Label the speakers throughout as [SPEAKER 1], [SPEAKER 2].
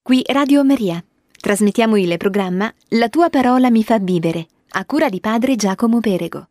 [SPEAKER 1] Qui Radio Maria. Trasmettiamo il programma La tua parola mi fa vivere, a cura di padre Giacomo Perego.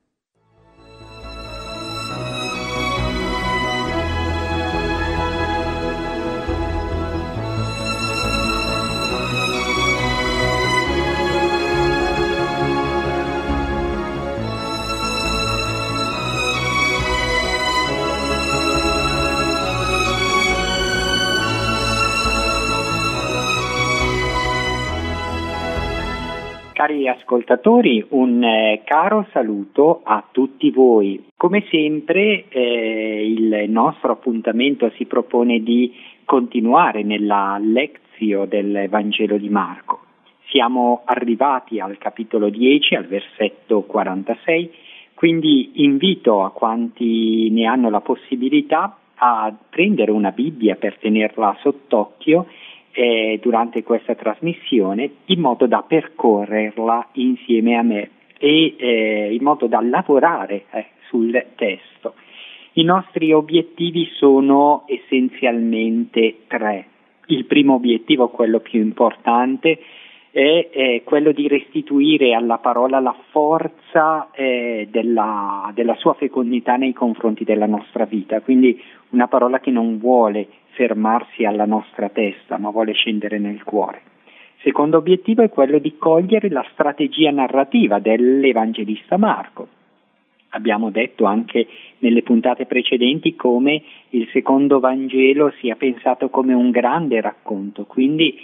[SPEAKER 2] Cari ascoltatori, un caro saluto a tutti voi. Come sempre il nostro appuntamento si propone di continuare nella lezione del Vangelo di Marco. Siamo arrivati al capitolo 10, al versetto 46, quindi invito a quanti ne hanno la possibilità a prendere una Bibbia per tenerla sott'occhio durante questa trasmissione, in modo da percorrerla insieme a me e in modo da lavorare sul testo. I nostri obiettivi sono essenzialmente tre. Il primo obiettivo, quello più importante, è quello di restituire alla parola la forza della sua fecondità nei confronti della nostra vita, quindi una parola che non vuole fermarsi alla nostra testa, ma vuole scendere nel cuore. Secondo obiettivo è quello di cogliere la strategia narrativa dell'Evangelista Marco. Abbiamo detto anche nelle puntate precedenti come il secondo Vangelo sia pensato come un grande racconto, quindi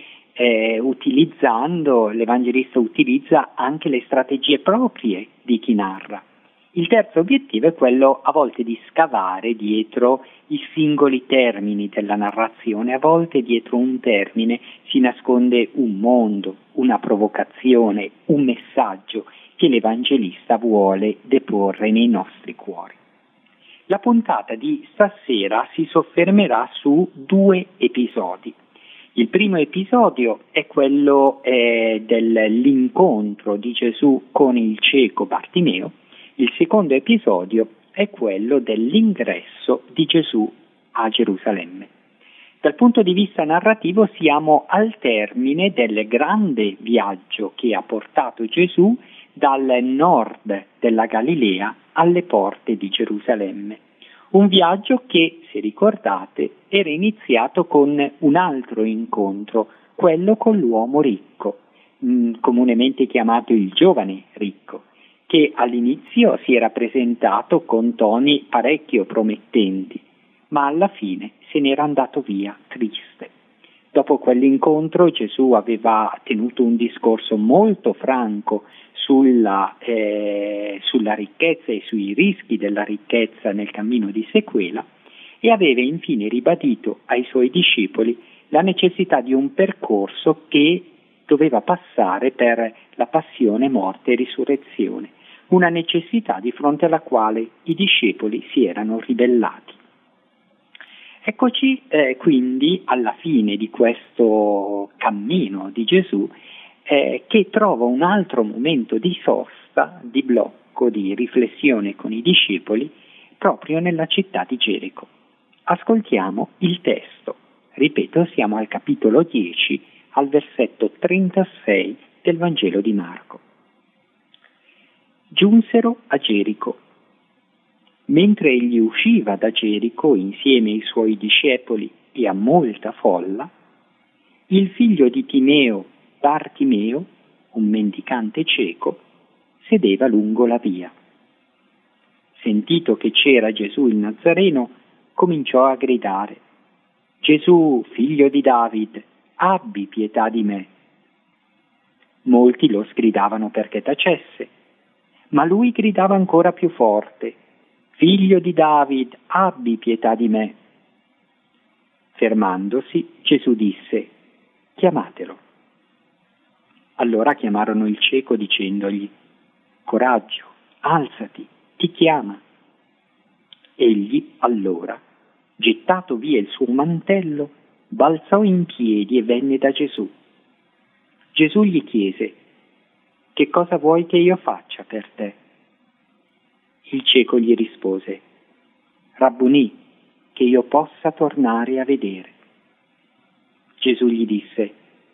[SPEAKER 2] l'Evangelista utilizza anche le strategie proprie di chi narra. Il terzo obiettivo è quello a volte di scavare dietro i singoli termini della narrazione. A volte dietro un termine si nasconde un mondo, una provocazione, un messaggio che l'Evangelista vuole deporre nei nostri cuori. La puntata di stasera si soffermerà su due episodi. Il primo episodio è quello dell'incontro di Gesù con il cieco Bartimeo. Il secondo episodio è quello dell'ingresso di Gesù a Gerusalemme. Dal punto di vista narrativo siamo al termine del grande viaggio che ha portato Gesù dal nord della Galilea alle porte di Gerusalemme. Un viaggio che, se ricordate, era iniziato con un altro incontro, quello con l'uomo ricco, comunemente chiamato il giovane ricco, che all'inizio si era presentato con toni parecchio promettenti, ma alla fine se n'era andato via triste. Dopo quell'incontro Gesù aveva tenuto un discorso molto franco sulla ricchezza e sui rischi della ricchezza nel cammino di sequela e aveva infine ribadito ai suoi discepoli la necessità di un percorso che doveva passare per la passione, morte e risurrezione, una necessità di fronte alla quale i discepoli si erano ribellati. Eccoci quindi alla fine di questo cammino di Gesù che trova un altro momento di sosta, di blocco, di riflessione con i discepoli proprio nella città di Gerico. Ascoltiamo il testo. Ripeto, siamo al capitolo 10, al versetto 36 del Vangelo di Marco. Giunsero a Gerico. Mentre egli usciva da Gerico insieme ai suoi discepoli e a molta folla, il figlio di Timeo, Bartimeo, un mendicante cieco, sedeva lungo la via. Sentito che c'era Gesù il Nazareno, cominciò a gridare: «Gesù, figlio di David, abbi pietà di me!» Molti lo sgridavano perché tacesse, ma lui gridava ancora più forte: «Figlio di David, abbi pietà di me!» Fermandosi, Gesù disse: «Chiamatelo». Allora chiamarono il cieco dicendogli: «Coraggio, alzati, ti chiama». Egli allora, gettato via il suo mantello, balzò in piedi e venne da Gesù. Gesù gli chiese: «Che cosa vuoi che io faccia per te?» Il cieco gli rispose: «Rabbunì, che io possa tornare a vedere». Gesù gli disse: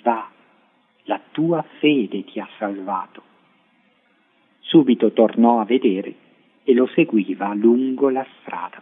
[SPEAKER 2] va, la tua fede ti ha salvato. Subito tornò a vedere e lo seguiva lungo la strada.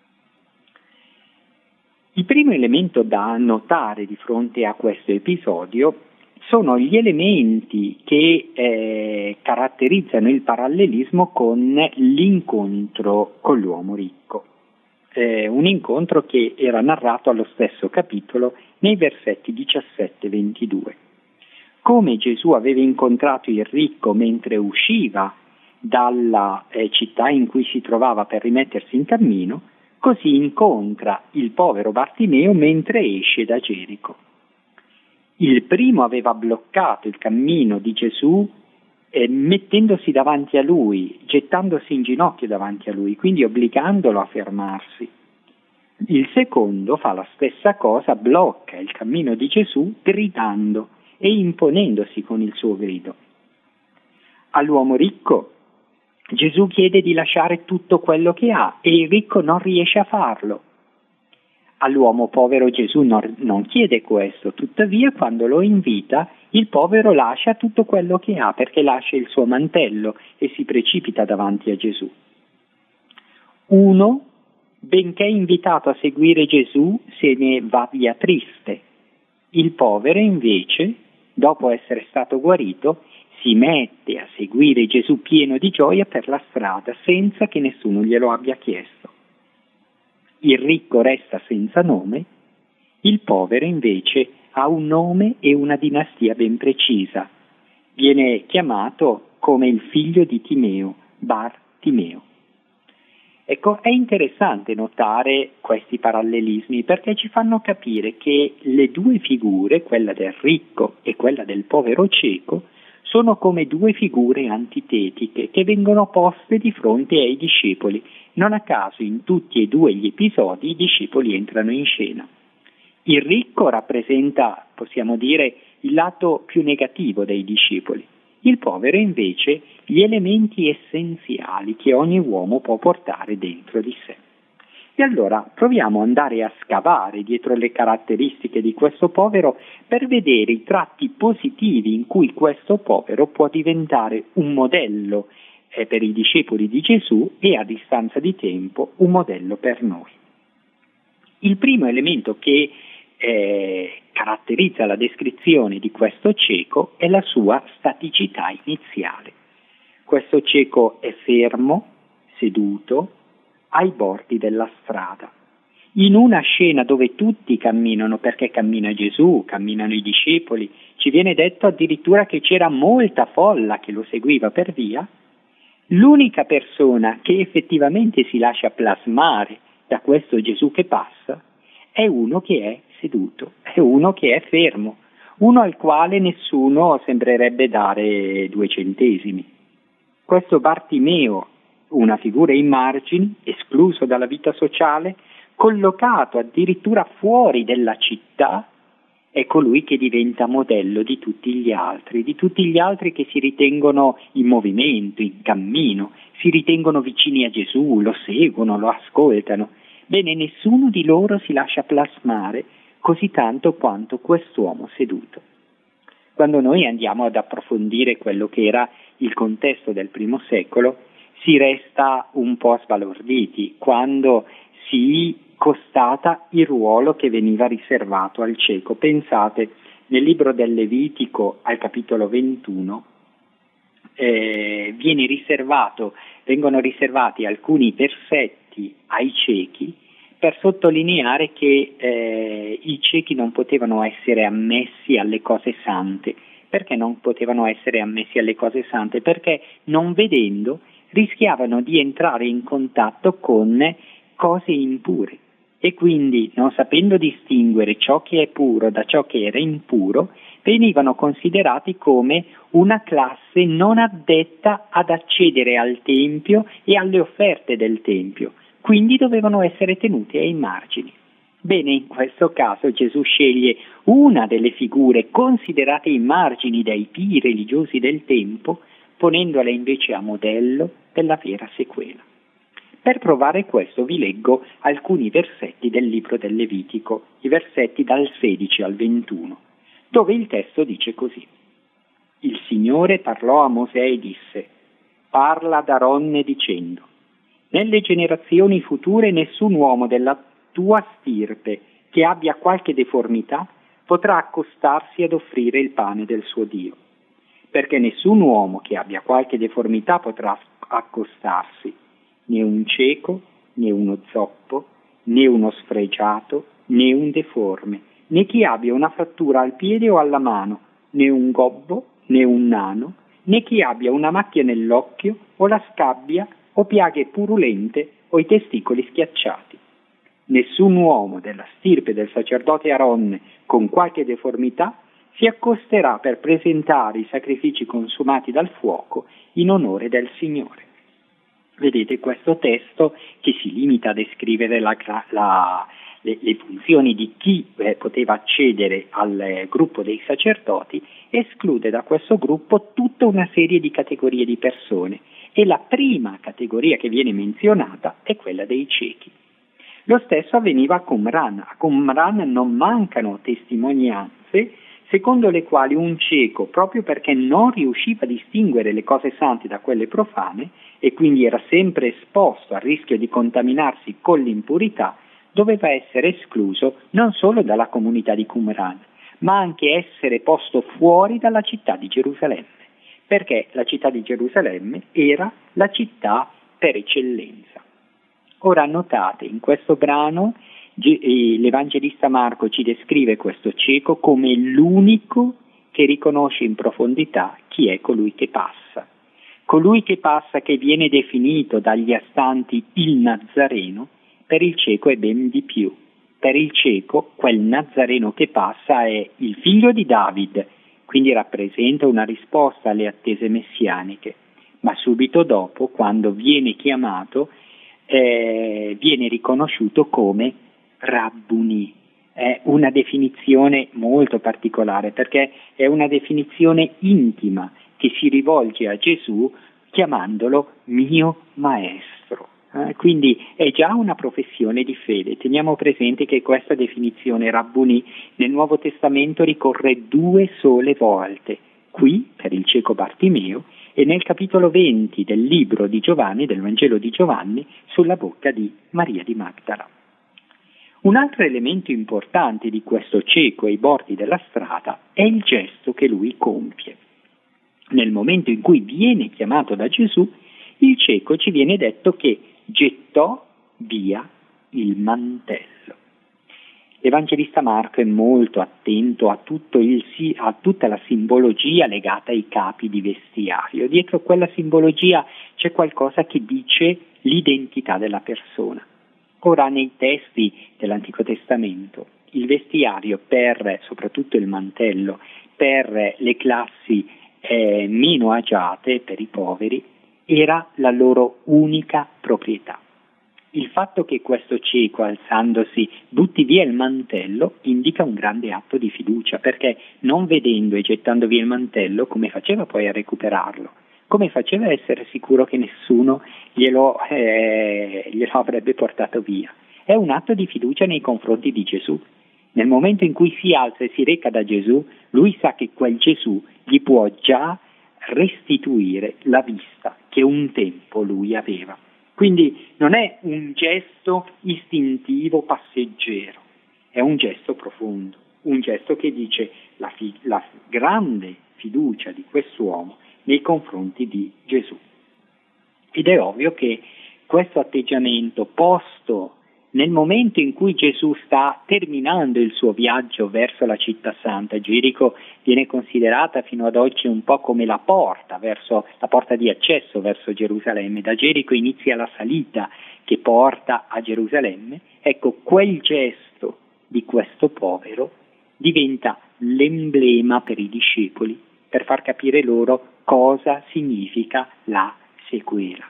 [SPEAKER 2] Il primo elemento da notare di fronte a questo episodio sono gli elementi che caratterizzano il parallelismo con l'incontro con l'uomo ricco. Un incontro che era narrato allo stesso capitolo nei versetti 17-22. Come Gesù aveva incontrato il ricco mentre usciva dalla città in cui si trovava per rimettersi in cammino, così incontra il povero Bartimeo mentre esce da Gerico. Il primo aveva bloccato il cammino di Gesù mettendosi davanti a lui, gettandosi in ginocchio davanti a lui, quindi obbligandolo a fermarsi. Il secondo fa la stessa cosa, blocca il cammino di Gesù gridando e imponendosi con il suo grido. All'uomo ricco Gesù chiede di lasciare tutto quello che ha e il ricco non riesce a farlo. All'uomo povero Gesù non chiede questo, tuttavia quando lo invita il povero lascia tutto quello che ha perché lascia il suo mantello e si precipita davanti a Gesù. Uno, benché invitato a seguire Gesù, se ne va via triste. Il povero invece, dopo essere stato guarito, si mette a seguire Gesù pieno di gioia per la strada senza che nessuno glielo abbia chiesto. Il ricco resta senza nome, il povero invece ha un nome e una dinastia ben precisa. Viene chiamato come il figlio di Timeo, Bartimeo. Ecco, è interessante notare questi parallelismi perché ci fanno capire che le due figure, quella del ricco e quella del povero cieco, sono come due figure antitetiche che vengono poste di fronte ai discepoli. Non a caso in tutti e due gli episodi i discepoli entrano in scena. Il ricco rappresenta, possiamo dire, il lato più negativo dei discepoli. Il povero invece gli elementi essenziali che ogni uomo può portare dentro di sé. E allora proviamo ad andare a scavare dietro le caratteristiche di questo povero per vedere i tratti positivi in cui questo povero può diventare un modello per i discepoli di Gesù e a distanza di tempo un modello per noi. Il primo elemento che caratterizza la descrizione di questo cieco è la sua staticità iniziale. Questo cieco è fermo, seduto, ai bordi della strada. In una scena dove tutti camminano, perché cammina Gesù, camminano i discepoli, ci viene detto addirittura che c'era molta folla che lo seguiva per via, l'unica persona che effettivamente si lascia plasmare da questo Gesù che passa è uno che è seduto, è uno che è fermo, uno al quale nessuno sembrerebbe dare 2 centesimi. Questo Bartimeo, una figura ai margini, escluso dalla vita sociale, collocato addirittura fuori della città, è colui che diventa modello di tutti gli altri che si ritengono in movimento, in cammino, si ritengono vicini a Gesù, lo seguono, lo ascoltano. Bene, nessuno di loro si lascia plasmare così tanto quanto quest'uomo seduto. Quando noi andiamo ad approfondire quello che era il contesto del primo secolo, si resta un po' sbalorditi quando si constata il ruolo che veniva riservato al cieco. Pensate, nel libro del Levitico, al capitolo 21, vengono riservati alcuni versetti ai ciechi per sottolineare che i ciechi non potevano essere ammessi alle cose sante. Perché non potevano essere ammessi alle cose sante? Perché non vedendo rischiavano di entrare in contatto con cose impure e quindi, non sapendo distinguere ciò che è puro da ciò che era impuro, venivano considerati come una classe non addetta ad accedere al Tempio e alle offerte del Tempio, quindi dovevano essere tenuti ai margini. Bene, in questo caso Gesù sceglie una delle figure considerate ai margini dai pii religiosi del tempo, ponendola invece a modello della vera sequela. Per provare questo vi leggo alcuni versetti del libro del Levitico, i versetti dal 16 al 21. dove il testo dice così: il Signore parlò a Mosè e disse: parla ad Aronne dicendo: nelle generazioni future nessun uomo della tua stirpe che abbia qualche deformità potrà accostarsi ad offrire il pane del suo Dio, perché nessun uomo che abbia qualche deformità potrà accostarsi, né un cieco, né uno zoppo, né uno sfregiato, né un deforme, né chi abbia una frattura al piede o alla mano, né un gobbo, né un nano, né chi abbia una macchia nell'occhio o la scabbia o piaghe purulente o i testicoli schiacciati. Nessun uomo della stirpe del sacerdote Aronne con qualche deformità si accosterà per presentare i sacrifici consumati dal fuoco in onore del Signore. Vedete, questo testo, che si limita a descrivere le funzioni di chi poteva accedere al gruppo dei sacerdoti, esclude da questo gruppo tutta una serie di categorie di persone, e la prima categoria che viene menzionata è quella dei ciechi. Lo stesso avveniva a Qumran. A Qumran non mancano testimonianze secondo le quali un cieco, proprio perché non riusciva a distinguere le cose sante da quelle profane e quindi era sempre esposto al rischio di contaminarsi con l'impurità, doveva essere escluso non solo dalla comunità di Qumran, ma anche essere posto fuori dalla città di Gerusalemme, perché la città di Gerusalemme era la città per eccellenza. Ora notate, in questo brano l'Evangelista Marco ci descrive questo cieco come l'unico che riconosce in profondità chi è colui che passa. Colui che passa, che viene definito dagli astanti il Nazareno, per il cieco è ben di più. Per il cieco, quel Nazareno che passa è il figlio di David, quindi rappresenta una risposta alle attese messianiche, ma subito dopo, quando viene chiamato, viene riconosciuto come Rabbuni. È una definizione molto particolare, perché è una definizione intima che si rivolge a Gesù chiamandolo mio maestro. Quindi è già una professione di fede. Teniamo presente che questa definizione Rabbuni nel Nuovo Testamento ricorre 2 sole volte, qui per il cieco Bartimeo e nel capitolo 20 del libro di Giovanni, del Vangelo di Giovanni, sulla bocca di Maria di Magdala. Un altro elemento importante di questo cieco ai bordi della strada è il gesto che lui compie. Nel momento in cui viene chiamato da Gesù, il cieco ci viene detto che gettò via il mantello. L'Evangelista Marco è molto attento a tutta la simbologia legata ai capi di vestiario. Dietro quella simbologia c'è qualcosa che dice l'identità della persona. Ora, nei testi dell'Antico Testamento, il vestiario, soprattutto il mantello, per le classi meno agiate, per i poveri, era la loro unica proprietà. Il fatto che questo cieco, alzandosi, butti via il mantello indica un grande atto di fiducia, perché non vedendo e gettando via il mantello, come faceva poi a recuperarlo? Come faceva a essere sicuro che nessuno glielo avrebbe portato via? È un atto di fiducia nei confronti di Gesù. Nel momento in cui si alza e si reca da Gesù, lui sa che quel Gesù gli può già restituire la vista che un tempo lui aveva. Quindi non è un gesto istintivo, passeggero, è un gesto profondo, un gesto che dice la grande fiducia di quest'uomo nei confronti di Gesù. Ed è ovvio che questo atteggiamento posto nel momento in cui Gesù sta terminando il suo viaggio verso la città santa, Gerico viene considerata fino ad oggi un po' come la porta di accesso verso Gerusalemme. Da Gerico inizia la salita che porta a Gerusalemme. Ecco, quel gesto di questo povero diventa l'emblema per i discepoli, per far capire loro cosa significa la seguire.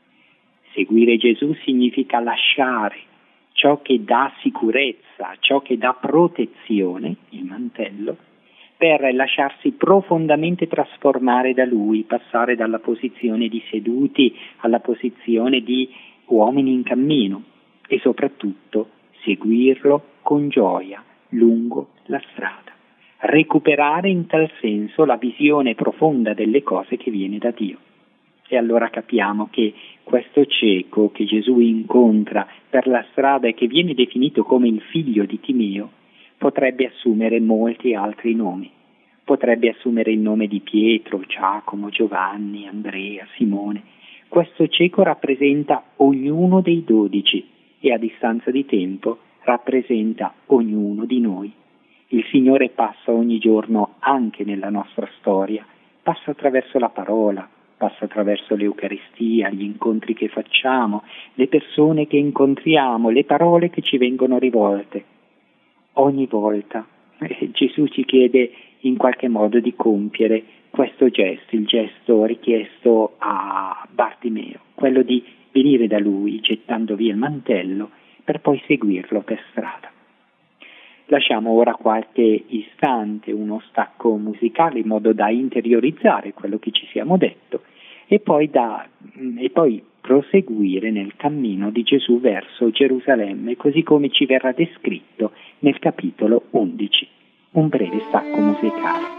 [SPEAKER 2] Seguire Gesù significa lasciare ciò che dà sicurezza, ciò che dà protezione, il mantello, per lasciarsi profondamente trasformare da Lui, passare dalla posizione di seduti alla posizione di uomini in cammino e soprattutto seguirlo con gioia lungo la strada, recuperare in tal senso la visione profonda delle cose che viene da Dio. E allora capiamo che questo cieco che Gesù incontra per la strada e che viene definito come il figlio di Timeo potrebbe assumere molti altri nomi. Potrebbe assumere il nome di Pietro, Giacomo, Giovanni, Andrea, Simone. Questo cieco rappresenta ognuno dei 12 e a distanza di tempo rappresenta ognuno di noi. Il Signore passa ogni giorno anche nella nostra storia, passa attraverso la parola, passa attraverso l'Eucaristia, gli incontri che facciamo, le persone che incontriamo, le parole che ci vengono rivolte. Ogni volta Gesù ci chiede in qualche modo di compiere questo gesto, il gesto richiesto a Bartimeo, quello di venire da lui gettando via il mantello per poi seguirlo per strada. Lasciamo ora qualche istante, uno stacco musicale in modo da interiorizzare quello che ci siamo detto e poi proseguire nel cammino di Gesù verso Gerusalemme, così come ci verrà descritto nel capitolo 11. Un breve stacco musicale.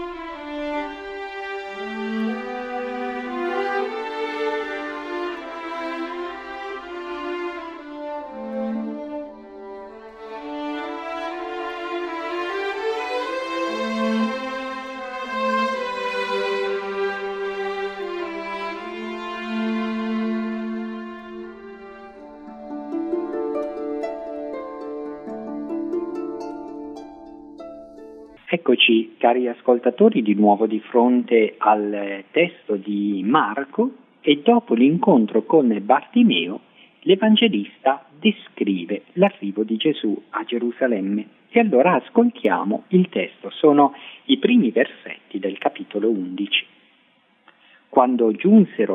[SPEAKER 2] Eccoci, cari ascoltatori, di nuovo di fronte al testo di Marco e dopo l'incontro con Bartimeo, l'Evangelista descrive l'arrivo di Gesù a Gerusalemme. E allora ascoltiamo il testo, sono i primi versetti del capitolo 11. Quando giunsero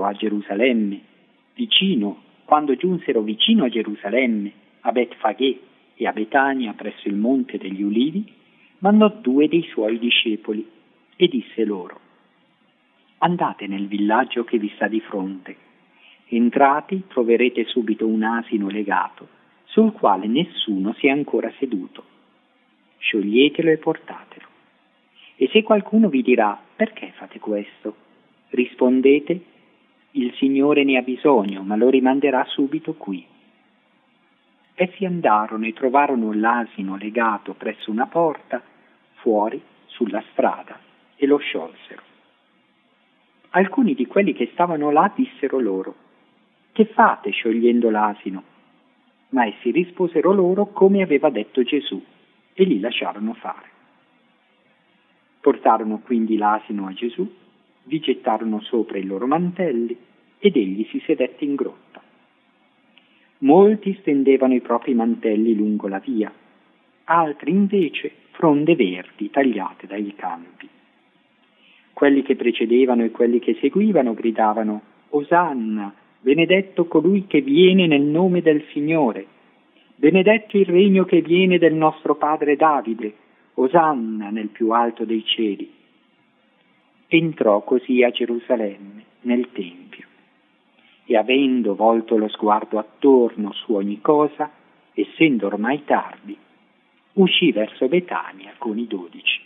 [SPEAKER 2] vicino a Gerusalemme, a Betfagè e a Betania presso il Monte degli Ulivi, mandò 2 dei suoi discepoli e disse loro: andate nel villaggio che vi sta di fronte, entrati troverete subito un asino legato sul quale nessuno si è ancora seduto, scioglietelo e portatelo. E se qualcuno vi dirà: perché fate questo? Rispondete: il Signore ne ha bisogno, ma lo rimanderà subito qui. Essi andarono e trovarono l'asino legato presso una porta, fuori, sulla strada, e lo sciolsero. Alcuni di quelli che stavano là dissero loro: che fate sciogliendo l'asino? Ma essi risposero loro come aveva detto Gesù, e li lasciarono fare. Portarono quindi l'asino a Gesù, vi gettarono sopra i loro mantelli, ed egli si sedette in grotta. Molti stendevano i propri mantelli lungo la via, altri invece fronde verdi tagliate dai campi. Quelli che precedevano e quelli che seguivano gridavano: Osanna, benedetto colui che viene nel nome del Signore, benedetto il regno che viene del nostro padre Davide, Osanna nel più alto dei cieli. Entrò così a Gerusalemme, nel Tempio, e avendo volto lo sguardo attorno su ogni cosa, essendo ormai tardi, uscì verso Betania con i 12.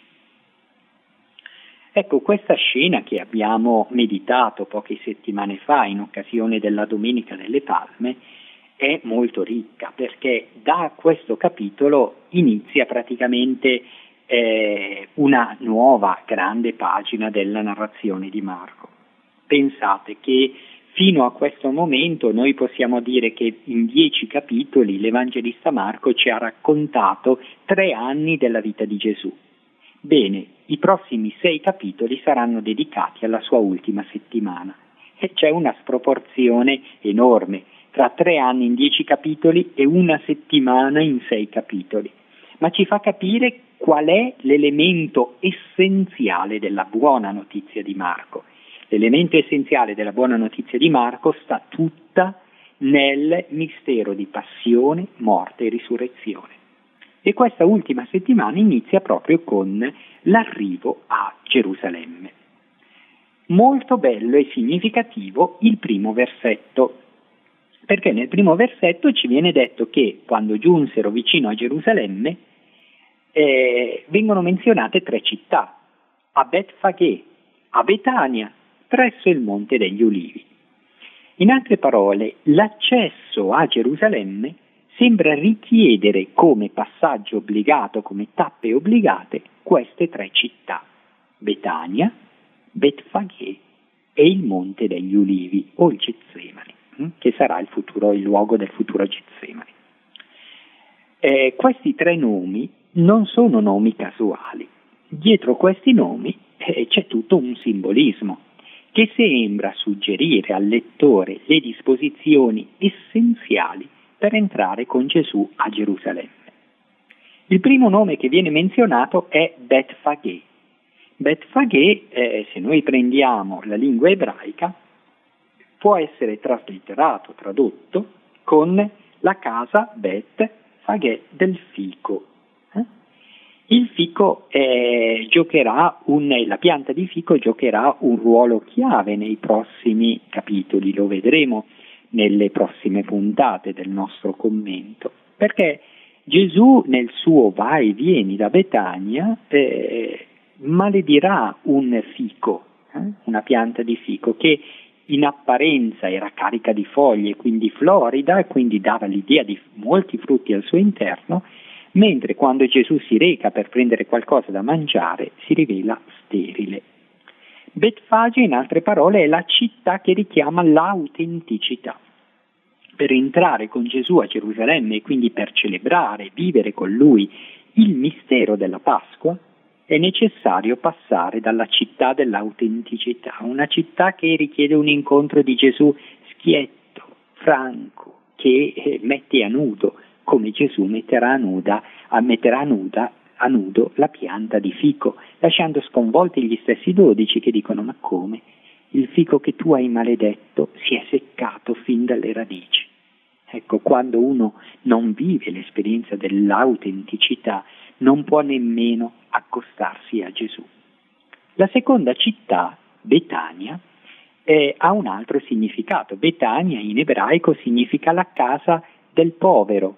[SPEAKER 2] Ecco, questa scena che abbiamo meditato poche settimane fa in occasione della Domenica delle Palme è molto ricca, perché da questo capitolo inizia praticamente una nuova grande pagina della narrazione di Marco. Pensate che fino a questo momento noi possiamo dire che in 10 capitoli l'Evangelista Marco ci ha raccontato 3 anni della vita di Gesù. Bene, i prossimi 6 capitoli saranno dedicati alla sua ultima settimana e c'è una sproporzione enorme tra 3 anni in 10 capitoli e una settimana in 6 capitoli, ma ci fa capire qual è l'elemento essenziale della buona notizia di Marco. L'elemento essenziale della buona notizia di Marco sta tutta nel mistero di passione, morte e risurrezione. E questa ultima settimana inizia proprio con l'arrivo a Gerusalemme. Molto bello e significativo il primo versetto, perché nel primo versetto ci viene detto che quando giunsero vicino a Gerusalemme vengono menzionate 3 città, a Betfagè, a Betania, presso il Monte degli Ulivi. In altre parole, l'accesso a Gerusalemme sembra richiedere come passaggio obbligato, come tappe obbligate, queste 3 città, Betania, Betfagè e il Monte degli Ulivi o il Getsemani, che sarà il luogo del futuro Getsemani. Questi 3 nomi non sono nomi casuali. Dietro questi nomi c'è tutto un simbolismo che sembra suggerire al lettore le disposizioni essenziali per entrare con Gesù a Gerusalemme. Il primo nome che viene menzionato è Betfagè. Betfagè, se noi prendiamo la lingua ebraica, può essere traslitterato, tradotto, con la casa Betfagè del fico. Il fico la pianta di fico giocherà un ruolo chiave nei prossimi capitoli, lo vedremo nelle prossime puntate del nostro commento, perché Gesù nel suo vai e vieni da Betania maledirà un fico, una pianta di fico che in apparenza era carica di foglie, quindi florida, e quindi dava l'idea di molti frutti al suo interno, mentre quando Gesù si reca per prendere qualcosa da mangiare si rivela sterile. Betfagè, in altre parole, è la città che richiama l'autenticità. Per entrare con Gesù a Gerusalemme e quindi per celebrare e vivere con lui il mistero della Pasqua, è necessario passare dalla città dell'autenticità, una città che richiede un incontro di Gesù schietto, franco, che mette a nudo, come Gesù metterà a nudo la pianta di fico, lasciando sconvolti gli stessi 12 che dicono: ma come? Il fico che tu hai maledetto si è seccato fin dalle radici. Ecco, quando uno non vive l'esperienza dell'autenticità, non può nemmeno accostarsi a Gesù. La seconda città, Betania, ha un altro significato. Betania in ebraico significa la casa del povero,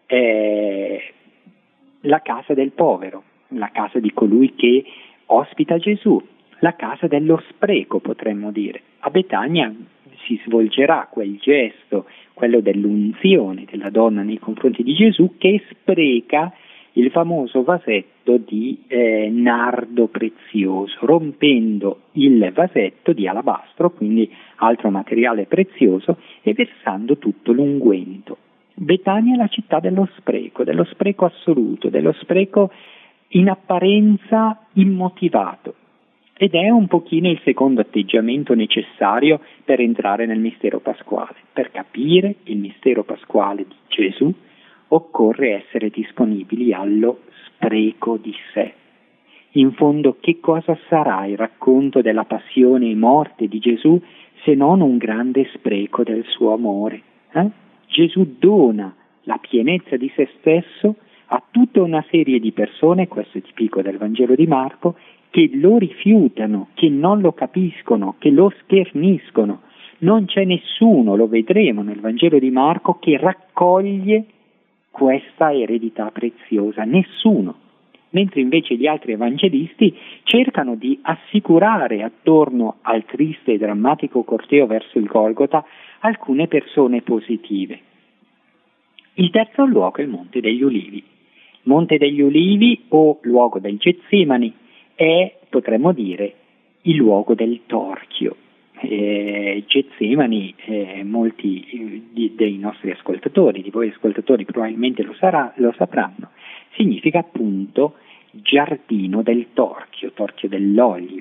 [SPEAKER 2] la casa del povero, la casa di colui che ospita Gesù, la casa dello spreco, potremmo dire. A Betania si svolgerà quel gesto, quello dell'unzione della donna nei confronti di Gesù, che spreca il famoso vasetto di nardo prezioso, rompendo il vasetto di alabastro, quindi altro materiale prezioso, e versando tutto l'unguento. Betania è la città dello spreco assoluto, dello spreco in apparenza immotivato, ed è un pochino il secondo atteggiamento necessario per entrare nel mistero pasquale. Per capire il mistero pasquale di Gesù occorre essere disponibili allo spreco di sé. In fondo, che cosa sarà il racconto della passione e morte di Gesù se non un grande spreco del suo amore? Gesù dona la pienezza di se stesso a tutta una serie di persone, questo è tipico del Vangelo di Marco, che lo rifiutano, che non lo capiscono, che lo scherniscono. Non c'è nessuno, lo vedremo nel Vangelo di Marco, che raccoglie questa eredità preziosa, nessuno. Mentre invece gli altri evangelisti cercano di assicurare attorno al triste e drammatico corteo verso il Golgota alcune persone positive. Il terzo luogo è il Monte degli Ulivi. Monte degli Ulivi, o luogo del Getsemani, è, potremmo dire, il luogo del torchio. Getsemani, molti dei nostri ascoltatori, di voi ascoltatori probabilmente lo sapranno, significa appunto giardino del torchio dell'olio,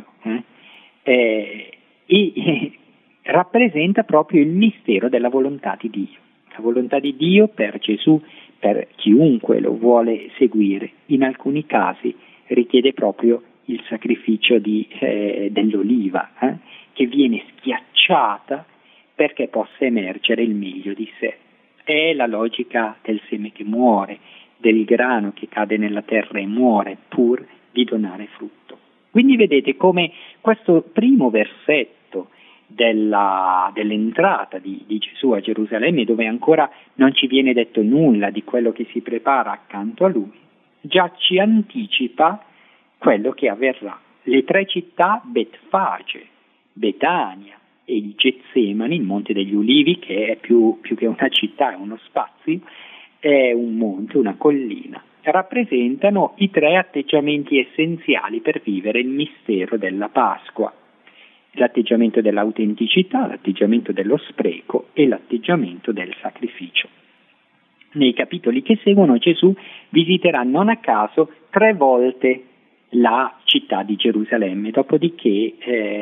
[SPEAKER 2] e rappresenta proprio il mistero della volontà di Dio. La volontà di Dio per Gesù, per chiunque lo vuole seguire, in alcuni casi richiede proprio il sacrificio dell'oliva, che viene schiacciata perché possa emergere il meglio di sé. È la logica del seme che muore, del grano che cade nella terra e muore pur di donare frutto. Quindi vedete come questo primo versetto dell'entrata di Gesù a Gerusalemme, dove ancora non ci viene detto nulla di quello che si prepara accanto a lui, già ci anticipa quello che avverrà. Le 3 città, Betfage, Betania e il Getsemani, il Monte degli Ulivi, che è più che una città, è uno spazio, è un monte, una collina, rappresentano i 3 atteggiamenti essenziali per vivere il mistero della Pasqua: l'atteggiamento dell'autenticità, l'atteggiamento dello spreco e l'atteggiamento del sacrificio. Nei capitoli che seguono Gesù visiterà non a caso 3 volte la città di Gerusalemme, dopodiché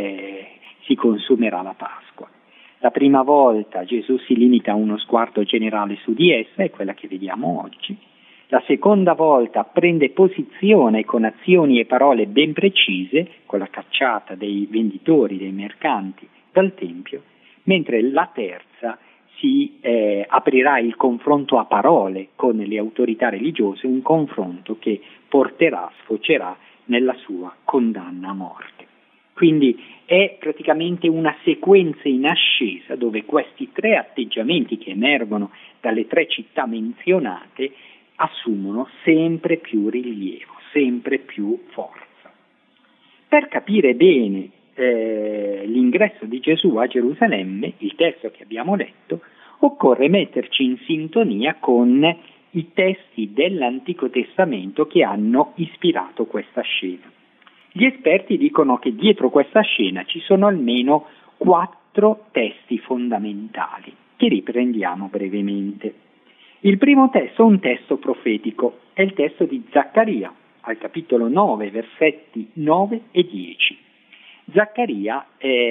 [SPEAKER 2] si consumerà la Pasqua. La prima volta Gesù si limita a uno sguardo generale su di essa, è quella che vediamo oggi. La seconda volta prende posizione con azioni e parole ben precise, con la cacciata dei venditori, dei mercanti dal Tempio, mentre la terza si aprirà il confronto a parole con le autorità religiose, un confronto che sfocerà nella sua condanna a morte. Quindi è praticamente una sequenza in ascesa dove questi 3 atteggiamenti che emergono dalle 3 città menzionate assumono sempre più rilievo, sempre più forza. Per capire bene l'ingresso di Gesù a Gerusalemme, il testo che abbiamo letto, occorre metterci in sintonia con i testi dell'Antico Testamento che hanno ispirato questa scena. Gli esperti dicono che dietro questa scena ci sono almeno 4 testi fondamentali, che riprendiamo brevemente. Il primo testo è un testo profetico, è il testo di Zaccaria, al capitolo 9, versetti 9 e 10. Zaccaria,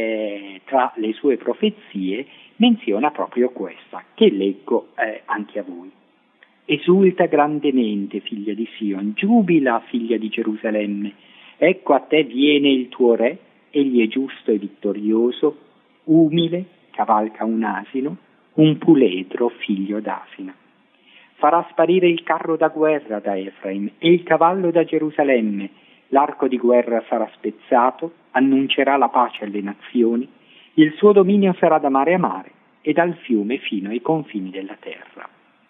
[SPEAKER 2] tra le sue profezie, menziona proprio questa, che leggo anche a voi. Esulta grandemente, figlia di Sion, giubila, figlia di Gerusalemme. Ecco a te viene il tuo re, egli è giusto e vittorioso, umile, cavalca un asino, un puledro, figlio d'asina. Farà sparire il carro da guerra da Efraim e il cavallo da Gerusalemme, l'arco di guerra sarà spezzato, annuncerà la pace alle nazioni, il suo dominio sarà da mare a mare e dal fiume fino ai confini della terra.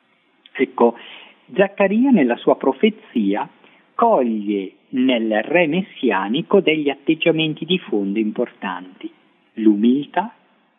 [SPEAKER 2] Ecco, Zaccaria nella sua profezia coglie nel re messianico degli atteggiamenti di fondo importanti: l'umiltà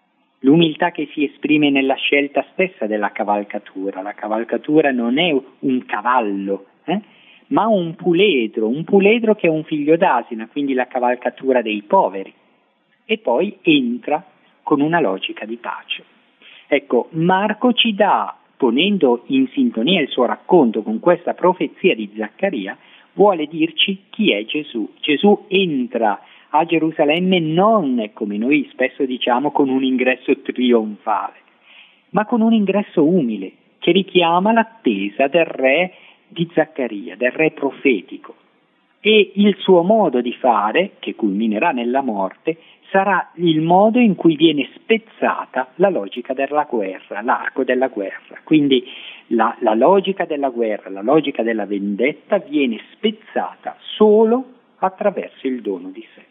[SPEAKER 2] che si esprime nella scelta stessa della cavalcatura. La cavalcatura non è un cavallo, ma un puledro che è un figlio d'asina, quindi la cavalcatura dei poveri. E poi entra con una logica di pace. Ecco, Marco ci dà, ponendo in sintonia il suo racconto con questa profezia di Zaccaria, vuole dirci chi è Gesù. Gesù entra a Gerusalemme non, come noi spesso diciamo, con un ingresso trionfale, ma con un ingresso umile, che richiama l'attesa del re di Zaccaria, del re profetico. E il suo modo di fare, che culminerà nella morte, sarà il modo in cui viene spezzata la logica della guerra, l'arco della guerra. Quindi la logica della guerra, la logica della vendetta viene spezzata solo attraverso il dono di sé.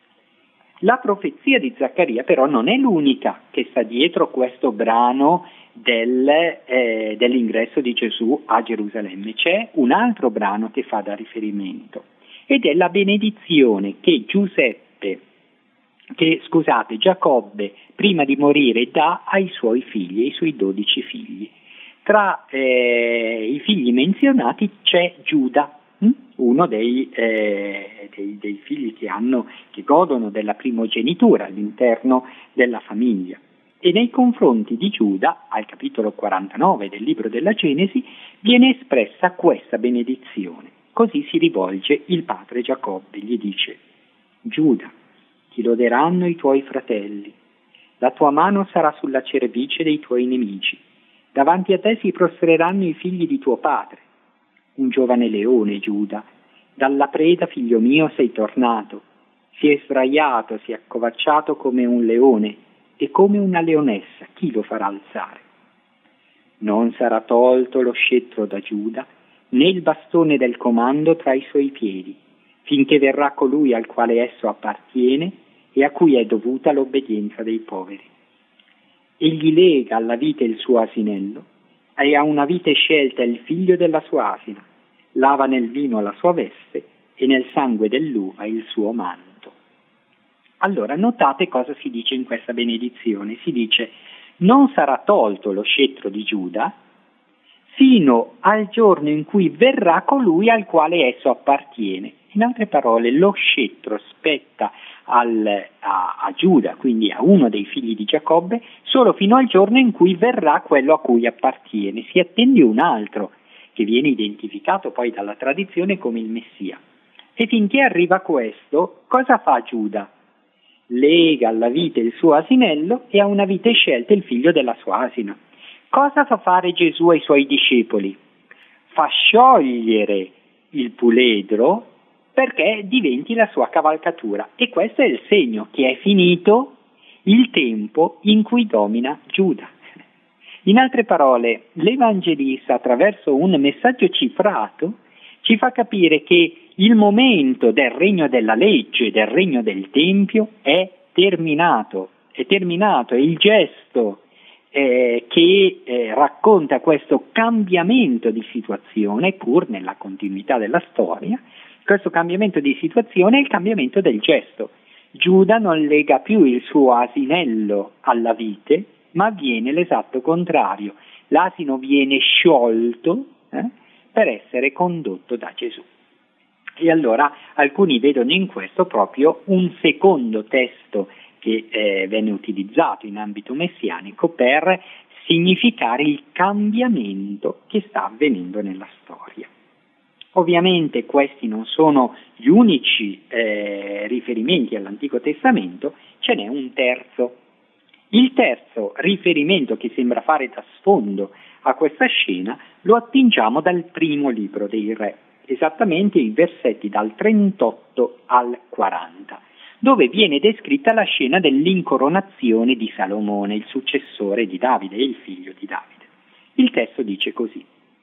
[SPEAKER 2] La profezia di Zaccaria però non è l'unica che sta dietro questo brano dell'ingresso di Gesù a Gerusalemme. C'è un altro brano che fa da riferimento ed è la benedizione che Giacobbe prima di morire dà ai suoi figli, ai suoi 12 figli. Tra i figli menzionati c'è Giuda, uno dei figli che godono della primogenitura all'interno della famiglia. E nei confronti di Giuda, al capitolo 49 del libro della Genesi, viene espressa questa benedizione. Così si rivolge il padre Giacobbe, gli dice: Giuda, ti loderanno i tuoi fratelli, la tua mano sarà sulla cervice dei tuoi nemici, davanti a te si prostreranno i figli di tuo padre. Un giovane leone, Giuda, dalla preda, figlio mio, sei tornato, si è sdraiato, si è accovacciato come un leone e come una leonessa, chi lo farà alzare? Non sarà tolto lo scettro da Giuda, né il bastone del comando tra i suoi piedi, finché verrà colui al quale esso appartiene e a cui è dovuta l'obbedienza dei poveri. Egli lega alla vite il suo asinello e a una vite scelta il figlio della sua asina. lava nel vino la sua veste e nel sangue dell'uva il suo manto. Allora, notate cosa si dice in questa benedizione. Si dice: non sarà tolto lo scettro di Giuda fino al giorno in cui verrà colui al quale esso appartiene. In altre parole, lo scettro spetta a Giuda, quindi a uno dei figli di Giacobbe, solo fino al giorno in cui verrà quello a cui appartiene. Si attende un altro, che viene identificato poi dalla tradizione come il Messia. E finché arriva questo, cosa fa Giuda? Lega alla vite il suo asinello e a una vite scelta il figlio della sua asina. Cosa fa fare Gesù ai suoi discepoli? Fa sciogliere il puledro perché diventi la sua cavalcatura, e questo è il segno che è finito il tempo in cui domina Giuda. In altre parole, l'Evangelista, attraverso un messaggio cifrato, ci fa capire che il momento del regno della legge, del regno del Tempio, è terminato, è il gesto che racconta questo cambiamento di situazione, pur nella continuità della storia. Questo cambiamento di situazione è il cambiamento del gesto. Giuda non lega più il suo asinello alla vite, ma avviene l'esatto contrario. L'asino viene sciolto per essere condotto da Gesù. E allora alcuni vedono in questo proprio un secondo testo che venne utilizzato in ambito messianico per significare il cambiamento che sta avvenendo nella storia. Ovviamente questi non sono gli unici riferimenti all'Antico Testamento, ce n'è un terzo. Il terzo riferimento che sembra fare da sfondo a questa scena lo attingiamo dal primo libro dei Re, esattamente i versetti dal 38 al 40, dove viene descritta la scena dell'incoronazione di Salomone, il successore di Davide, il figlio di Davide. Il testo dice così: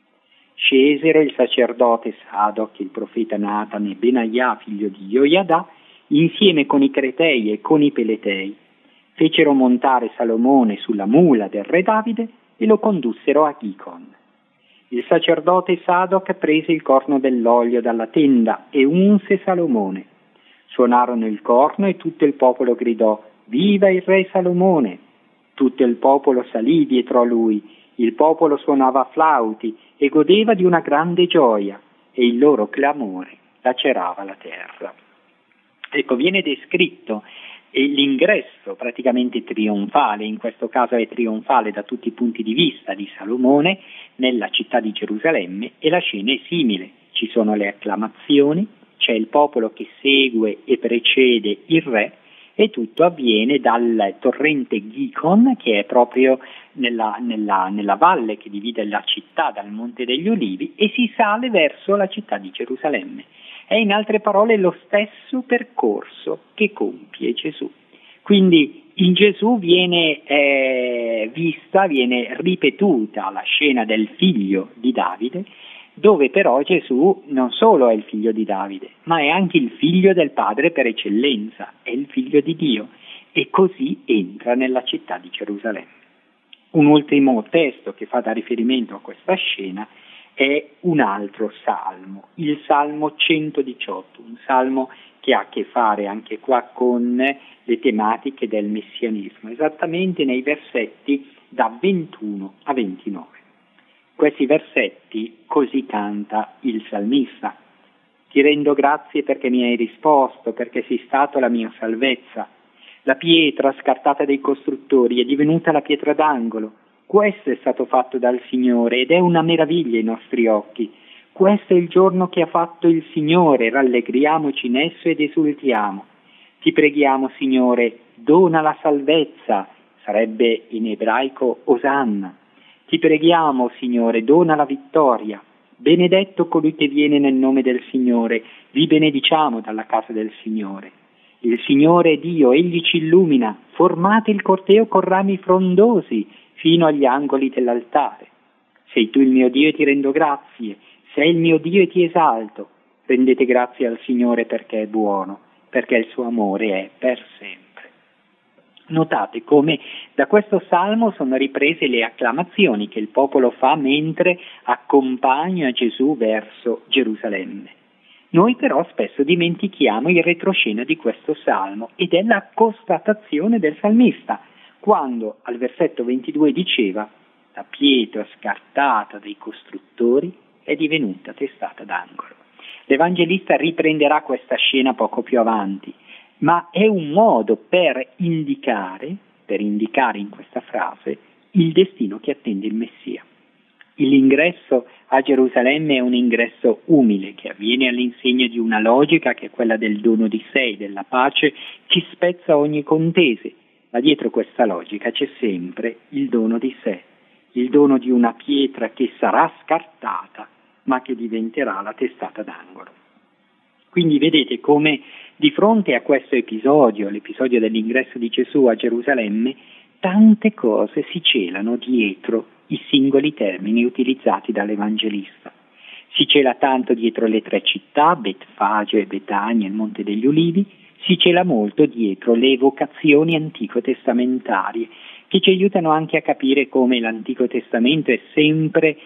[SPEAKER 2] scesero il sacerdote Sadoc, il profeta Natan e Benaia, figlio di Joiada, insieme con i Cretei e con i Peletei. Fecero montare Salomone sulla mula del re Davide e lo condussero a Gicon. Il sacerdote Sadoc prese il corno dell'olio dalla tenda e unse Salomone. Suonarono il corno e tutto il popolo gridò: viva il re Salomone! Tutto il popolo salì dietro a lui, il popolo suonava flauti e godeva di una grande gioia, e il loro clamore lacerava la terra. Ecco, viene descritto l'ingresso praticamente trionfale, in questo caso è trionfale da tutti i punti di vista, di Salomone nella città di Gerusalemme, e la scena è simile. Ci sono le acclamazioni, c'è il popolo che segue e precede il re, e tutto avviene dal torrente Gicon, che è proprio nella valle che divide la città dal Monte degli Ulivi, e si sale verso la città di Gerusalemme. È in altre parole lo stesso percorso che compie Gesù. Quindi in Gesù viene ripetuta la scena del figlio di Davide, dove però Gesù non solo è il figlio di Davide, ma è anche il figlio del Padre per eccellenza, è il figlio di Dio, e così entra nella città di Gerusalemme. Un ultimo testo che fa da riferimento a questa scena è un altro salmo, il Salmo 118, un salmo che ha a che fare anche qua con le tematiche del messianismo, esattamente nei versetti da 21 a 29. Questi versetti così canta il salmista: ti rendo grazie perché mi hai risposto, perché sei stato la mia salvezza. La pietra scartata dai costruttori è divenuta la pietra d'angolo. Questo è stato fatto dal Signore ed è una meraviglia ai nostri occhi. Questo è il giorno che ha fatto il Signore, rallegriamoci in esso ed esultiamo. Ti preghiamo, Signore, dona la salvezza, sarebbe in ebraico Osanna. Ti preghiamo, Signore, dona la vittoria. Benedetto colui che viene nel nome del Signore, vi benediciamo dalla casa del Signore. Il Signore è Dio, Egli ci illumina, formate il corteo con rami frondosi fino agli angoli dell'altare. Sei tu il mio Dio e ti rendo grazie, sei il mio Dio e ti esalto. Rendete grazie al Signore perché è buono, perché il suo amore è per sempre. Notate come da questo salmo sono riprese le acclamazioni che il popolo fa mentre accompagna Gesù verso Gerusalemme. Noi però spesso dimentichiamo il retroscena di questo salmo ed è la constatazione del salmista, quando al versetto 22 diceva: la pietra scartata dai costruttori è divenuta testata d'angolo. L'Evangelista riprenderà questa scena poco più avanti, ma è un modo per indicare in questa frase il destino che attende il Messia. L'ingresso a Gerusalemme è un ingresso umile che avviene all'insegna di una logica che è quella del dono di sé, della pace, che spezza ogni contese, ma dietro questa logica c'è sempre il dono di sé, il dono di una pietra che sarà scartata, ma che diventerà la testata d'angolo. Quindi vedete come di fronte a questo episodio, l'episodio dell'ingresso di Gesù a Gerusalemme, tante cose si celano dietro i singoli termini utilizzati dall'Evangelista. Si cela tanto dietro le 3 città, Betfage e Betania, il Monte degli Ulivi, si cela molto dietro le evocazioni antico-testamentarie, che ci aiutano anche a capire come l'Antico Testamento è sempre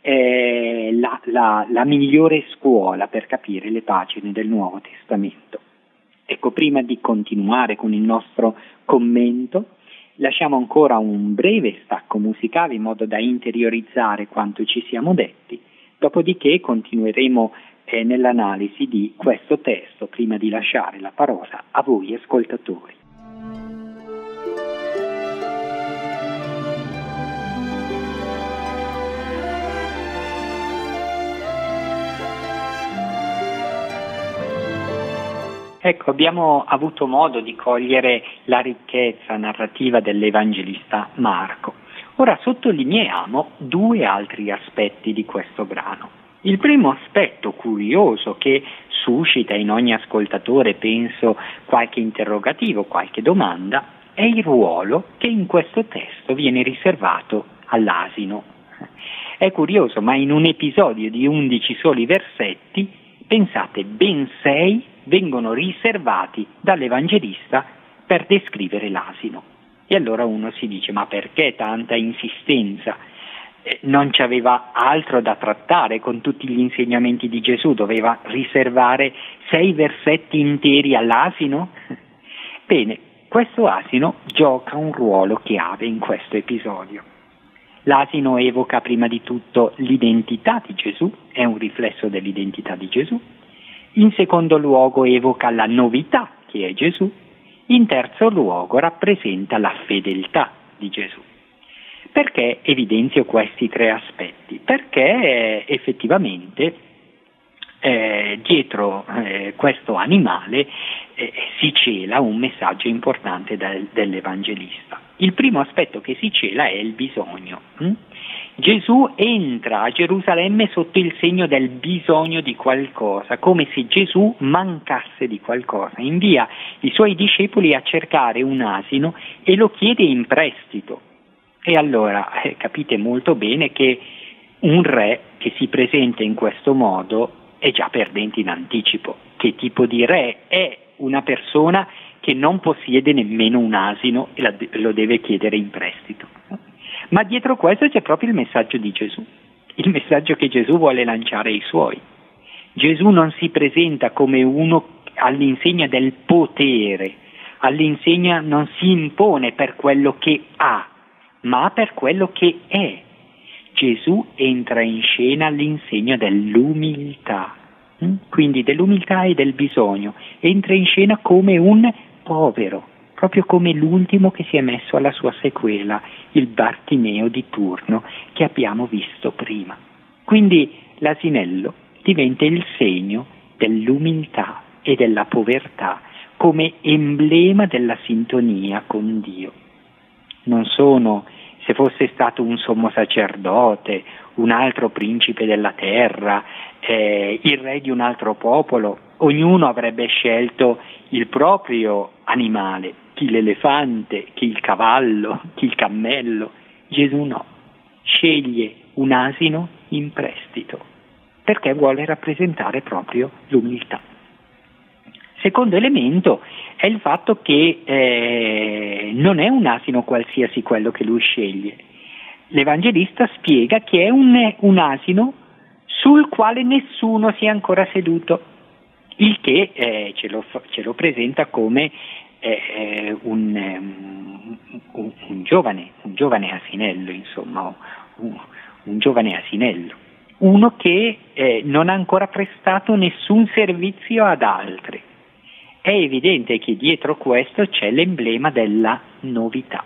[SPEAKER 2] la migliore scuola per capire le pagine del Nuovo Testamento. Ecco, prima di continuare con il nostro commento, lasciamo ancora un breve stacco musicale in modo da interiorizzare quanto ci siamo detti, dopodiché continueremo nell'analisi di questo testo prima di lasciare la parola a voi ascoltatori. Ecco, abbiamo avuto modo di cogliere la ricchezza narrativa dell'Evangelista Marco. Ora sottolineiamo 2 altri aspetti di questo brano. Il primo aspetto curioso che suscita in ogni ascoltatore, penso, qualche interrogativo, qualche domanda, è il ruolo che in questo testo viene riservato all'asino. È curioso, ma in un episodio di 11 soli versetti, pensate, ben 6 vengono riservati dall'Evangelista per descrivere l'asino. E allora uno si dice: ma perché tanta insistenza? Non c'aveva altro da trattare con tutti gli insegnamenti di Gesù? Doveva riservare 6 versetti interi all'asino? Bene, questo asino gioca un ruolo chiave in questo episodio. L'asino evoca prima di tutto l'identità di Gesù, è un riflesso dell'identità di Gesù. In secondo luogo evoca la novità che è Gesù. In terzo luogo rappresenta la fedeltà di Gesù. Perché evidenzio questi 3 aspetti? Perché effettivamente dietro questo animale si cela un messaggio importante dell'Evangelista. Il primo aspetto che si cela è il bisogno. Gesù entra a Gerusalemme sotto il segno del bisogno di qualcosa, come se Gesù mancasse di qualcosa. Invia i suoi discepoli a cercare un asino e lo chiede in prestito. E allora capite molto bene che un re che si presenta in questo modo è già perdente in anticipo. Che tipo di re? È una persona che non possiede nemmeno un asino e lo deve chiedere in prestito. Ma dietro questo c'è proprio il messaggio di Gesù, il messaggio che Gesù vuole lanciare ai suoi. Gesù non si presenta come uno all'insegna del potere, all'insegna non si impone per quello che ha, ma per quello che è. Gesù entra in scena all'insegna dell'umiltà, quindi dell'umiltà e del bisogno, entra in scena come un povero, proprio come l'ultimo che si è messo alla sua sequela, il Bartimeo di turno che abbiamo visto prima. Quindi l'asinello diventa il segno dell'umiltà e della povertà come emblema della sintonia con Dio. Non sono, se fosse stato un sommo sacerdote, un altro principe della terra, il re di un altro popolo, ognuno avrebbe scelto il proprio animale, chi l'elefante, chi il cavallo, chi il cammello. Gesù no, sceglie un asino in prestito, perché vuole rappresentare proprio l'umiltà. Secondo elemento, è il fatto che non è un asino qualsiasi quello che lui sceglie. L'Evangelista spiega che è un asino sul quale nessuno si è ancora seduto, il che ce lo presenta come un giovane asinello, insomma, un giovane asinello, uno che non ha ancora prestato nessun servizio ad altri. È evidente che dietro questo c'è l'emblema della novità.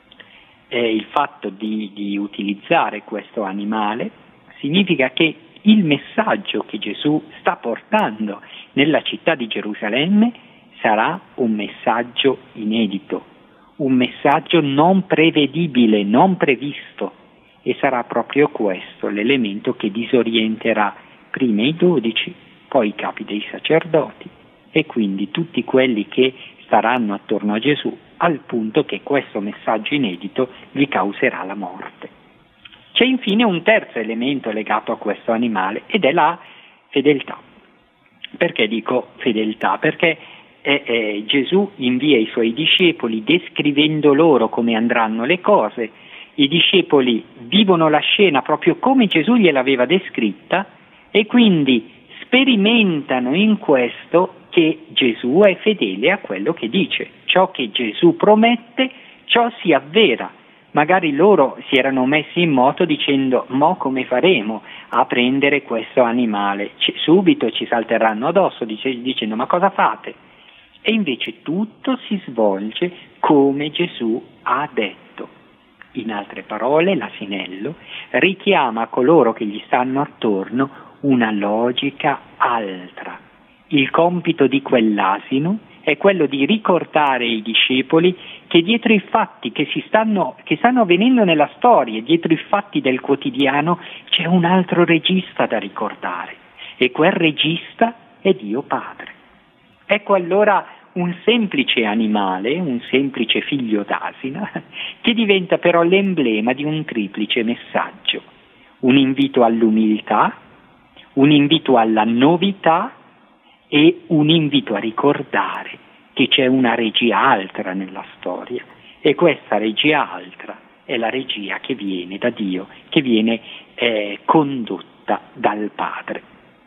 [SPEAKER 2] Il fatto di utilizzare questo animale significa che il messaggio che Gesù sta portando nella città di Gerusalemme sarà un messaggio inedito, un messaggio non prevedibile, non previsto, e sarà proprio questo l'elemento che disorienterà prima i 12, poi i capi dei sacerdoti e quindi tutti quelli che staranno attorno a Gesù, al punto che questo messaggio inedito gli causerà la morte. C'è infine un terzo elemento legato a questo animale ed è la fedeltà. Perché dico fedeltà? Perché Gesù invia i suoi discepoli descrivendo loro come andranno le cose. I discepoli vivono la scena proprio come Gesù gliel'aveva descritta e quindi sperimentano in questo che Gesù è fedele a quello che dice. Ciò che Gesù promette, ciò si avvera. Magari loro si erano messi in moto dicendo: mo come faremo a prendere questo animale? Subito ci salteranno addosso dicendo: ma cosa fate? E invece tutto si svolge come Gesù ha detto. In altre parole, l'asinello richiama a coloro che gli stanno attorno una logica altra. Il compito di quell'asino è quello di ricordare ai discepoli che dietro i fatti che stanno avvenendo nella storia, dietro i fatti del quotidiano, c'è un altro regista da ricordare, e quel regista è Dio Padre. Ecco allora un semplice animale, un semplice figlio d'asina, che diventa però l'emblema di un triplice messaggio: un invito all'umiltà, un invito alla novità e un invito a ricordare che c'è una regia altra nella storia, e questa regia altra è la regia che viene da Dio, che viene condotta dal Padre.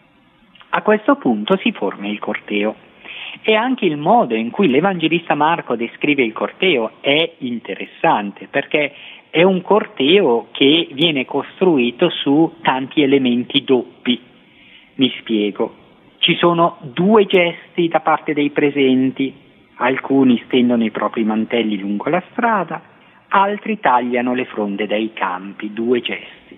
[SPEAKER 2] A questo punto si forma il corteo, e anche il modo in cui l'Evangelista Marco descrive il corteo è interessante, perché è un corteo che viene costruito su tanti elementi doppi. Mi spiego. Ci sono 2 gesti da parte dei presenti: alcuni stendono i propri mantelli lungo la strada, altri tagliano le fronde dai campi. 2 gesti.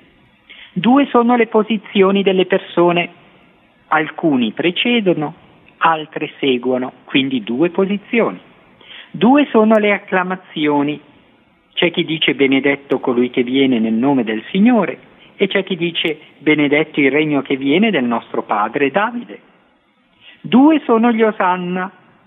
[SPEAKER 2] 2 sono le posizioni delle persone: alcuni precedono, altre seguono, quindi 2 posizioni. 2 sono le acclamazioni: c'è chi dice benedetto colui che viene nel nome del Signore, e c'è chi dice benedetto il regno che viene del nostro padre Davide. 2 sono gli Osanna,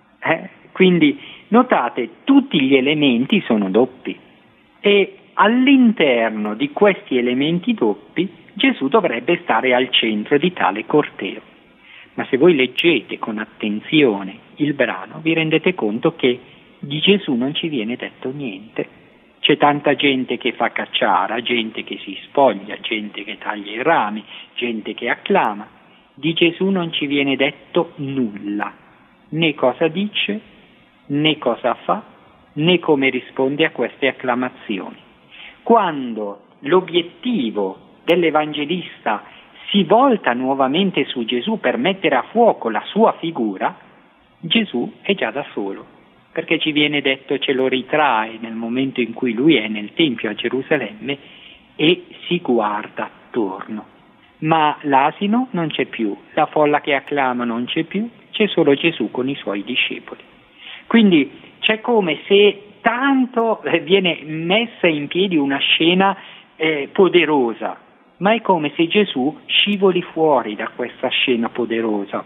[SPEAKER 2] quindi notate, tutti gli elementi sono doppi, e all'interno di questi elementi doppi Gesù dovrebbe stare al centro di tale corteo. Ma se voi leggete con attenzione il brano vi rendete conto che di Gesù non ci viene detto niente. C'è tanta gente che fa cacciara, gente che si spoglia, gente che taglia i rami, gente che acclama. Di Gesù non ci viene detto nulla, né cosa dice, né cosa fa, né come risponde a queste acclamazioni. Quando l'obiettivo dell'Evangelista si volta nuovamente su Gesù per mettere a fuoco la sua figura, Gesù è già da solo, perché ci viene detto, ce lo ritrae nel momento in cui lui è nel Tempio a Gerusalemme e si guarda attorno. Ma l'asino non c'è più, la folla che acclama non c'è più, c'è solo Gesù con i suoi discepoli. Quindi c'è come se tanto viene messa in piedi una scena poderosa, ma è come se Gesù scivoli fuori da questa scena poderosa,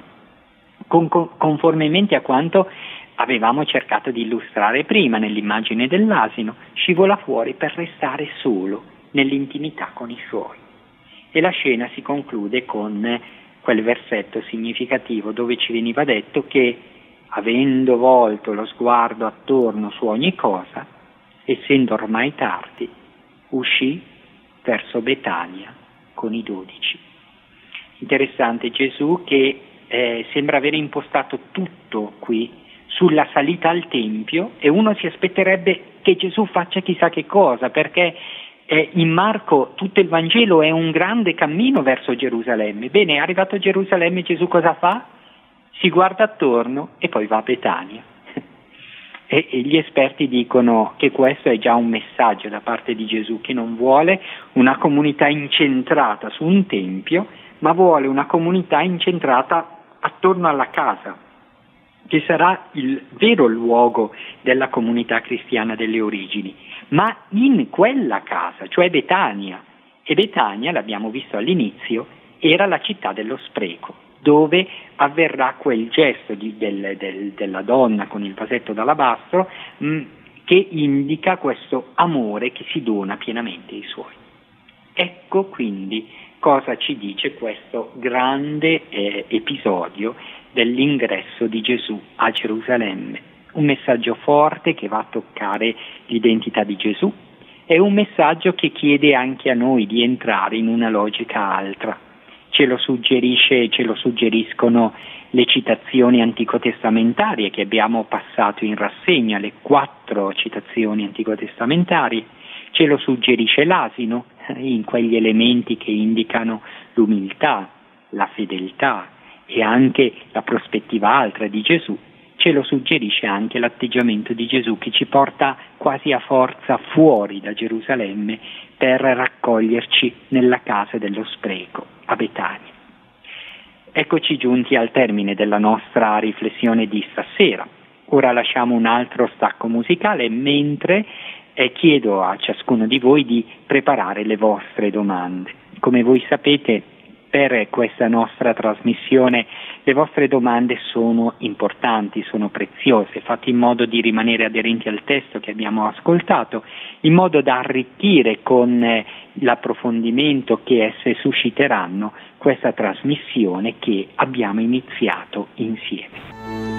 [SPEAKER 2] conformemente a quanto avevamo cercato di illustrare prima nell'immagine dell'asino, scivola fuori per restare solo nell'intimità con i suoi. E la scena si conclude con quel versetto significativo dove ci veniva detto che avendo volto lo sguardo attorno su ogni cosa, essendo ormai tardi, uscì verso Betania con i 12. Interessante Gesù che sembra aver impostato tutto qui sulla salita al Tempio, e uno si aspetterebbe che Gesù faccia chissà che cosa, perché in Marco tutto il Vangelo è un grande cammino verso Gerusalemme. Bene, arrivato a Gerusalemme Gesù cosa fa? Si guarda attorno e poi va a Betania. E gli esperti dicono che questo è già un messaggio da parte di Gesù, che non vuole una comunità incentrata su un tempio, ma vuole una comunità incentrata attorno alla casa, che sarà il vero luogo della comunità cristiana delle origini, ma in quella casa, cioè Betania. E Betania, l'abbiamo visto all'inizio, era la città dello spreco, dove avverrà quel gesto della donna con il vasetto d'alabastro che indica questo amore che si dona pienamente ai suoi. Ecco quindi cosa ci dice questo grande episodio dell'ingresso di Gesù a Gerusalemme. Un messaggio forte che va a toccare l'identità di Gesù, è un messaggio che chiede anche a noi di entrare in una logica altra. Ce lo suggeriscono le citazioni anticotestamentarie che abbiamo passato in rassegna, le 4 citazioni anticotestamentarie, ce lo suggerisce l'asino in quegli elementi che indicano l'umiltà, la fedeltà e anche la prospettiva altra di Gesù. Ce lo suggerisce anche l'atteggiamento di Gesù che ci porta quasi a forza fuori da Gerusalemme per raccoglierci nella casa dello spreco, a Betania. Eccoci giunti al termine della nostra riflessione di stasera. Ora lasciamo un altro stacco musicale mentre chiedo a ciascuno di voi di preparare le vostre domande. Come voi sapete, per questa nostra trasmissione le vostre domande sono importanti, sono preziose. Fate in modo di rimanere aderenti al testo che abbiamo ascoltato, in modo da arricchire con l'approfondimento che esse susciteranno questa trasmissione che abbiamo iniziato insieme.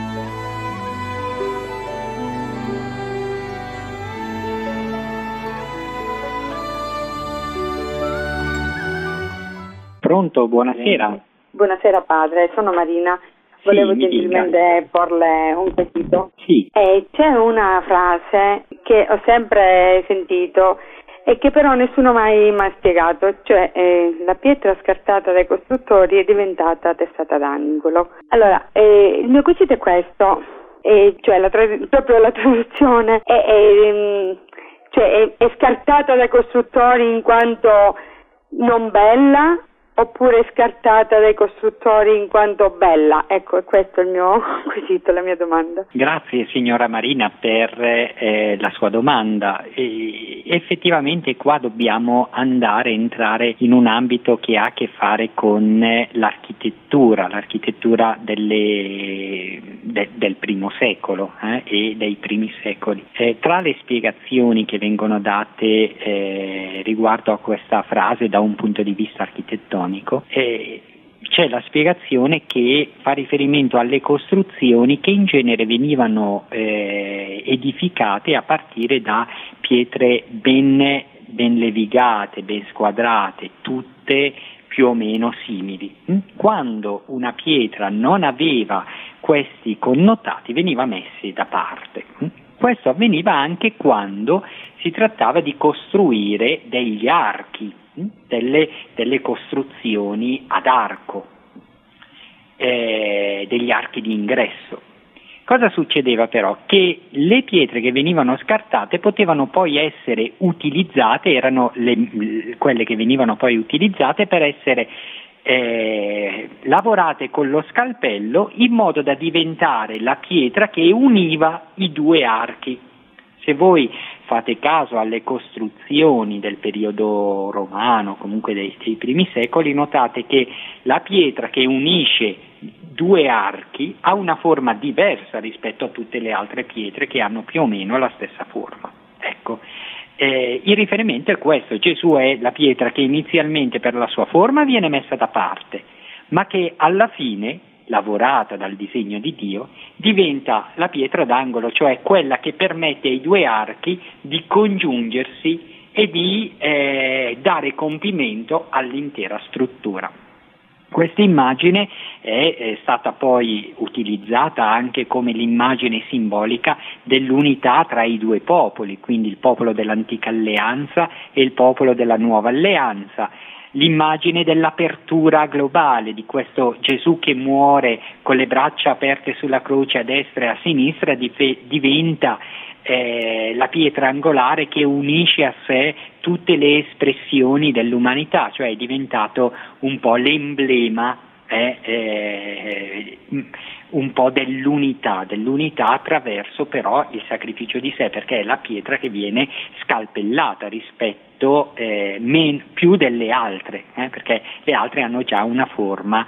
[SPEAKER 2] Pronto, buonasera.
[SPEAKER 3] Buonasera padre, sono Marina. Volevo gentilmente porle un quesito.
[SPEAKER 2] Sì.
[SPEAKER 3] C'è una frase che ho sempre sentito e che però nessuno mai mi ha spiegato, cioè la pietra scartata dai costruttori è diventata testata d'angolo. Allora, il mio quesito è questo, cioè proprio la traduzione è scartata dai costruttori in quanto non bella, oppure scartata dai costruttori in quanto bella? Ecco, questo è il mio quesito, la mia domanda.
[SPEAKER 2] Grazie signora Marina per la sua domanda. Effettivamente qua dobbiamo entrare in un ambito che ha a che fare con l'architettura del primo secolo e dei primi secoli. Tra le spiegazioni che vengono date riguardo a questa frase da un punto di vista architettonico, c'è la spiegazione che fa riferimento alle costruzioni che in genere venivano edificate a partire da pietre ben levigate, ben squadrate, tutte più o meno simili. Quando una pietra non aveva questi connotati veniva messa da parte. Questo avveniva anche quando si trattava di costruire degli archi, delle costruzioni ad arco, degli archi di ingresso. Cosa succedeva però? Che le pietre che venivano scartate potevano poi essere utilizzate, erano quelle che venivano poi utilizzate per essere lavorate con lo scalpello in modo da diventare la pietra che univa i 2 archi. Se voi fate caso alle costruzioni del periodo romano, comunque dei primi secoli, notate che la pietra che unisce 2 archi ha una forma diversa rispetto a tutte le altre pietre che hanno più o meno la stessa forma. Ecco, il riferimento è questo: Gesù è la pietra che inizialmente per la sua forma viene messa da parte, ma che alla fine lavorata dal disegno di Dio, diventa la pietra d'angolo, cioè quella che permette ai due archi di congiungersi e di dare compimento all'intera struttura. Questa immagine è stata poi utilizzata anche come l'immagine simbolica dell'unità tra i due popoli, quindi il popolo dell'antica alleanza e il popolo della nuova alleanza. L'immagine dell'apertura globale, di questo Gesù che muore con le braccia aperte sulla croce a destra e a sinistra, diventa la pietra angolare che unisce a sé tutte le espressioni dell'umanità, cioè è diventato un po' l'emblema un po' dell'unità attraverso però il sacrificio di sé, perché è la pietra che viene scalpellata rispetto più delle altre, perché le altre hanno già una forma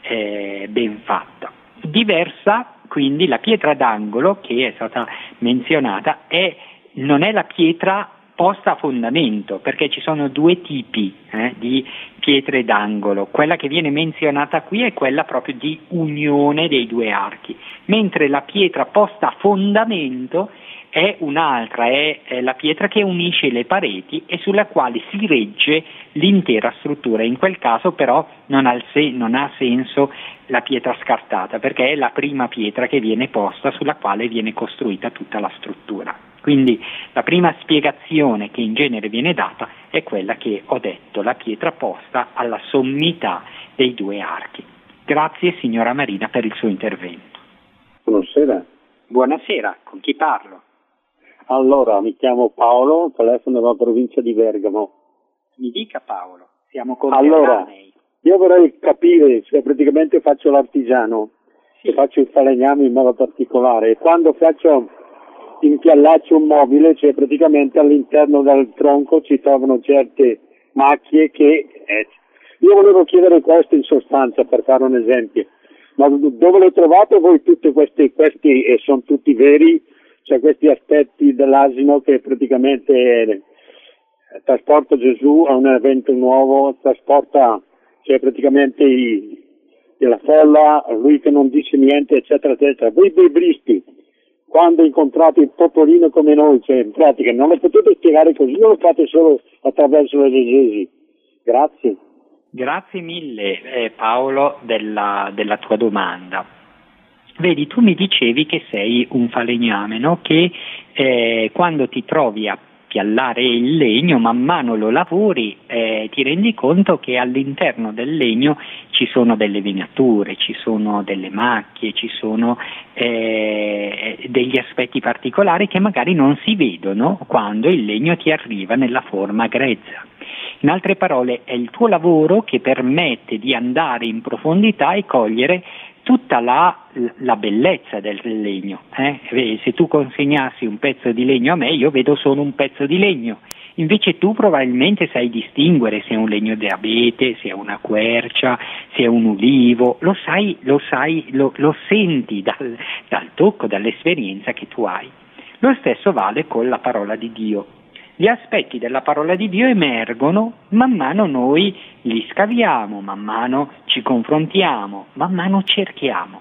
[SPEAKER 2] ben fatta. Diversa quindi la pietra d'angolo che è stata menzionata non è la pietra posta a fondamento, perché ci sono due tipi di pietre d'angolo. Quella che viene menzionata qui è quella proprio di unione dei due archi, mentre la pietra posta a fondamento è un'altra, è la pietra che unisce le pareti e sulla quale si regge l'intera struttura. In quel caso però non ha senso la pietra scartata, perché è la prima pietra che viene posta sulla quale viene costruita tutta la struttura. Quindi la prima spiegazione che in genere viene data è quella che ho detto, la pietra posta alla sommità dei due archi. Grazie signora Marina per il suo intervento.
[SPEAKER 4] Buonasera.
[SPEAKER 2] Buonasera, con chi parlo?
[SPEAKER 4] Allora, mi chiamo Paolo, telefono dalla provincia di Bergamo.
[SPEAKER 2] Mi dica Paolo, siamo con
[SPEAKER 4] Allora, io vorrei capire, se praticamente faccio l'artigiano,
[SPEAKER 2] sì.
[SPEAKER 4] Faccio il falegname in modo particolare, e quando impiallaccio un mobile, cioè praticamente all'interno del tronco ci trovano certe macchie che... io volevo chiedere questo in sostanza, per fare un esempio, ma dove le trovate voi tutti questi e sono tutti veri, cioè questi aspetti dell'asino che praticamente trasporta Gesù a un evento nuovo, trasporta cioè praticamente la folla, lui che non dice niente, eccetera, eccetera. Voi biblisti, quando incontrate un popolino come noi, cioè in pratica non lo potete spiegare così, non lo fate solo attraverso l'esegesi. Grazie.
[SPEAKER 2] Grazie mille Paolo della tua domanda. Vedi, tu mi dicevi che sei un falegname, no? Che quando ti trovi a piallare il legno, man mano lo lavori, ti rendi conto che all'interno del legno ci sono delle venature, ci sono delle macchie, ci sono degli aspetti particolari che magari non si vedono quando il legno ti arriva nella forma grezza. In altre parole, è il tuo lavoro che permette di andare in profondità e cogliere tutta la bellezza del legno. Se tu consegnassi un pezzo di legno a me, io vedo solo un pezzo di legno, invece tu probabilmente sai distinguere se è un legno di abete, se è una quercia, se è un ulivo, lo senti dal tocco, dall'esperienza che tu hai. Lo stesso vale con la parola di Dio. Gli aspetti della parola di Dio emergono man mano noi li scaviamo, man mano ci confrontiamo, man mano cerchiamo.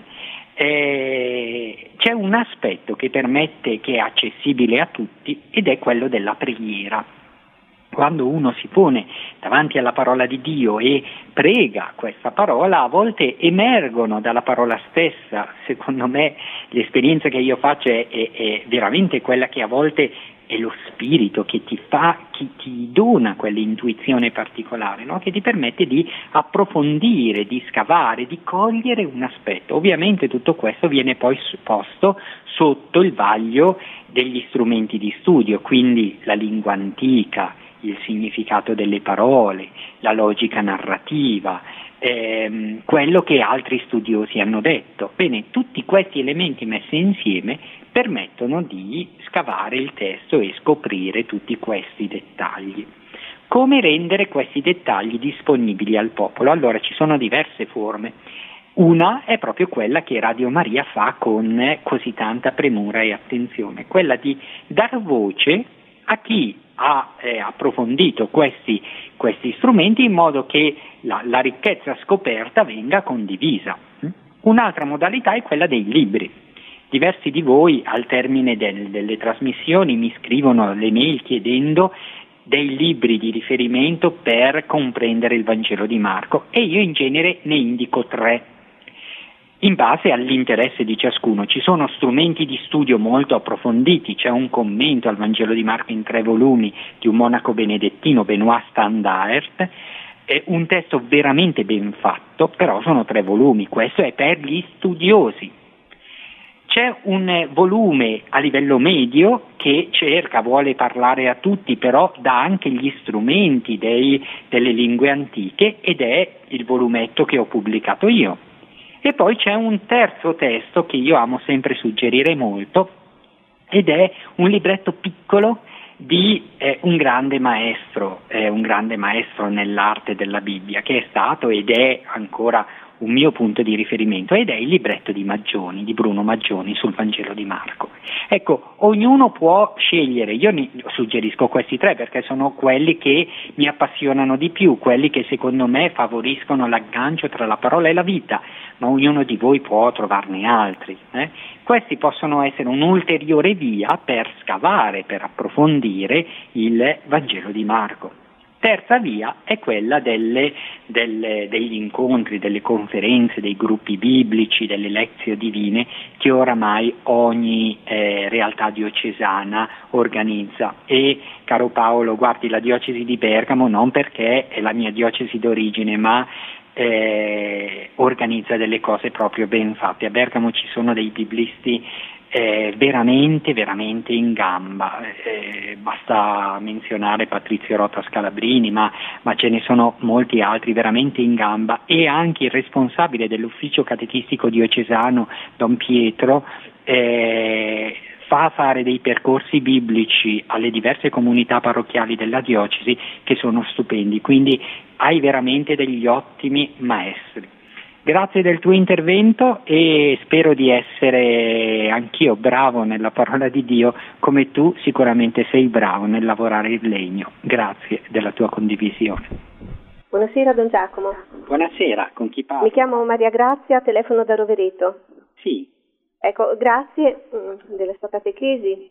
[SPEAKER 2] C'è un aspetto che permette, che è accessibile a tutti, ed è quello della preghiera. Quando uno si pone davanti alla parola di Dio e prega questa parola, a volte emergono dalla parola stessa. Secondo me l'esperienza che io faccio è veramente quella che a volte è lo spirito che ti dona quell'intuizione particolare, no? Che ti permette di approfondire, di scavare, di cogliere un aspetto. Ovviamente tutto questo viene poi posto sotto il vaglio degli strumenti di studio, quindi la lingua antica, il significato delle parole, la logica narrativa, quello che altri studiosi hanno detto. Bene, tutti questi elementi messi insieme permettono di scavare il testo e scoprire tutti questi dettagli. Come rendere questi dettagli disponibili al popolo? Allora ci sono diverse forme. Una è proprio quella che Radio Maria fa con così tanta premura e attenzione, quella di dar voce a chi ha approfondito questi strumenti in modo che la ricchezza scoperta venga condivisa. Un'altra modalità è quella dei libri. Diversi di voi al termine delle trasmissioni mi scrivono le mail chiedendo dei libri di riferimento per comprendere il Vangelo di Marco, e io in genere ne indico 3. In base all'interesse di ciascuno. Ci sono strumenti di studio molto approfonditi, c'è un commento al Vangelo di Marco in 3 volumi di un monaco benedettino, Benoît Standaert, è un testo veramente ben fatto, però sono 3 volumi, questo è per gli studiosi. C'è un volume a livello medio che vuole parlare a tutti, però dà anche gli strumenti delle lingue antiche, ed è il volumetto che ho pubblicato io. E poi c'è un terzo testo che io amo sempre suggerire molto, ed è un libretto piccolo di un grande maestro nell'arte della Bibbia, che è stato ed è ancora un mio punto di riferimento, ed è il libretto di Bruno Maggioni sul Vangelo di Marco. Ecco, ognuno può scegliere, io ne suggerisco questi 3 perché sono quelli che mi appassionano di più, quelli che secondo me favoriscono l'aggancio tra la parola e la vita, ma ognuno di voi può trovarne altri. Questi possono essere un'ulteriore via per scavare, per approfondire il Vangelo di Marco. Terza via è quella degli incontri, delle conferenze, dei gruppi biblici, delle lezioni divine che oramai ogni realtà diocesana organizza. E caro Paolo, guardi, la diocesi di Bergamo, non perché è la mia diocesi d'origine, ma organizza delle cose proprio ben fatte. A Bergamo ci sono dei biblisti veramente in gamba, basta menzionare Patrizio Rota Scalabrini, ma ce ne sono molti altri veramente in gamba, e anche il responsabile dell'ufficio catechistico diocesano Don Pietro fa fare dei percorsi biblici alle diverse comunità parrocchiali della diocesi che sono stupendi, quindi hai veramente degli ottimi maestri. Grazie del tuo intervento, e spero di essere anch'io bravo nella parola di Dio, come tu sicuramente sei bravo nel lavorare il legno. Grazie della tua condivisione.
[SPEAKER 5] Buonasera Don Giacomo.
[SPEAKER 2] Buonasera, con chi parlo?
[SPEAKER 5] Mi chiamo Maria Grazia, telefono da Rovereto.
[SPEAKER 2] Sì.
[SPEAKER 5] Ecco, grazie della sua catechesi.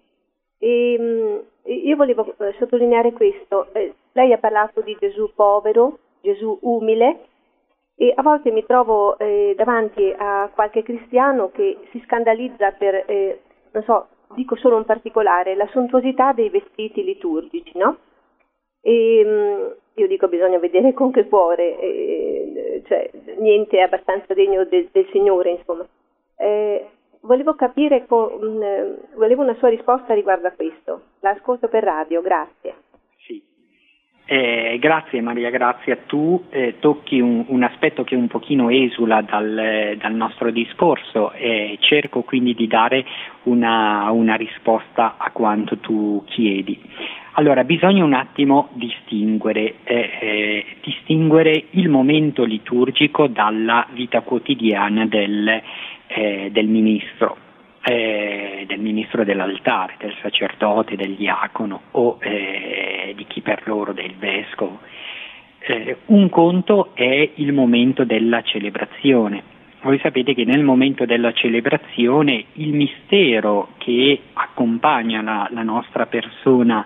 [SPEAKER 5] Io volevo sottolineare questo. Lei ha parlato di Gesù povero, Gesù umile, e a volte mi trovo davanti a qualche cristiano che si scandalizza per, non so, dico solo un particolare, la sontuosità dei vestiti liturgici, no? E io dico, bisogna vedere con che cuore, cioè niente è abbastanza degno del Signore, insomma. Volevo capire, volevo una sua risposta riguardo a questo. L'ascolto per radio, grazie.
[SPEAKER 2] Grazie Maria Grazia, tu tocchi un aspetto che un pochino esula dal nostro discorso, e cerco quindi di dare una risposta a quanto tu chiedi. Allora, bisogna un attimo distinguere il momento liturgico dalla vita quotidiana del ministro. Del ministro dell'altare, del sacerdote, del diacono o di chi per loro, del vescovo. Un conto è il momento della celebrazione. Voi sapete che nel momento della celebrazione il mistero che accompagna la nostra persona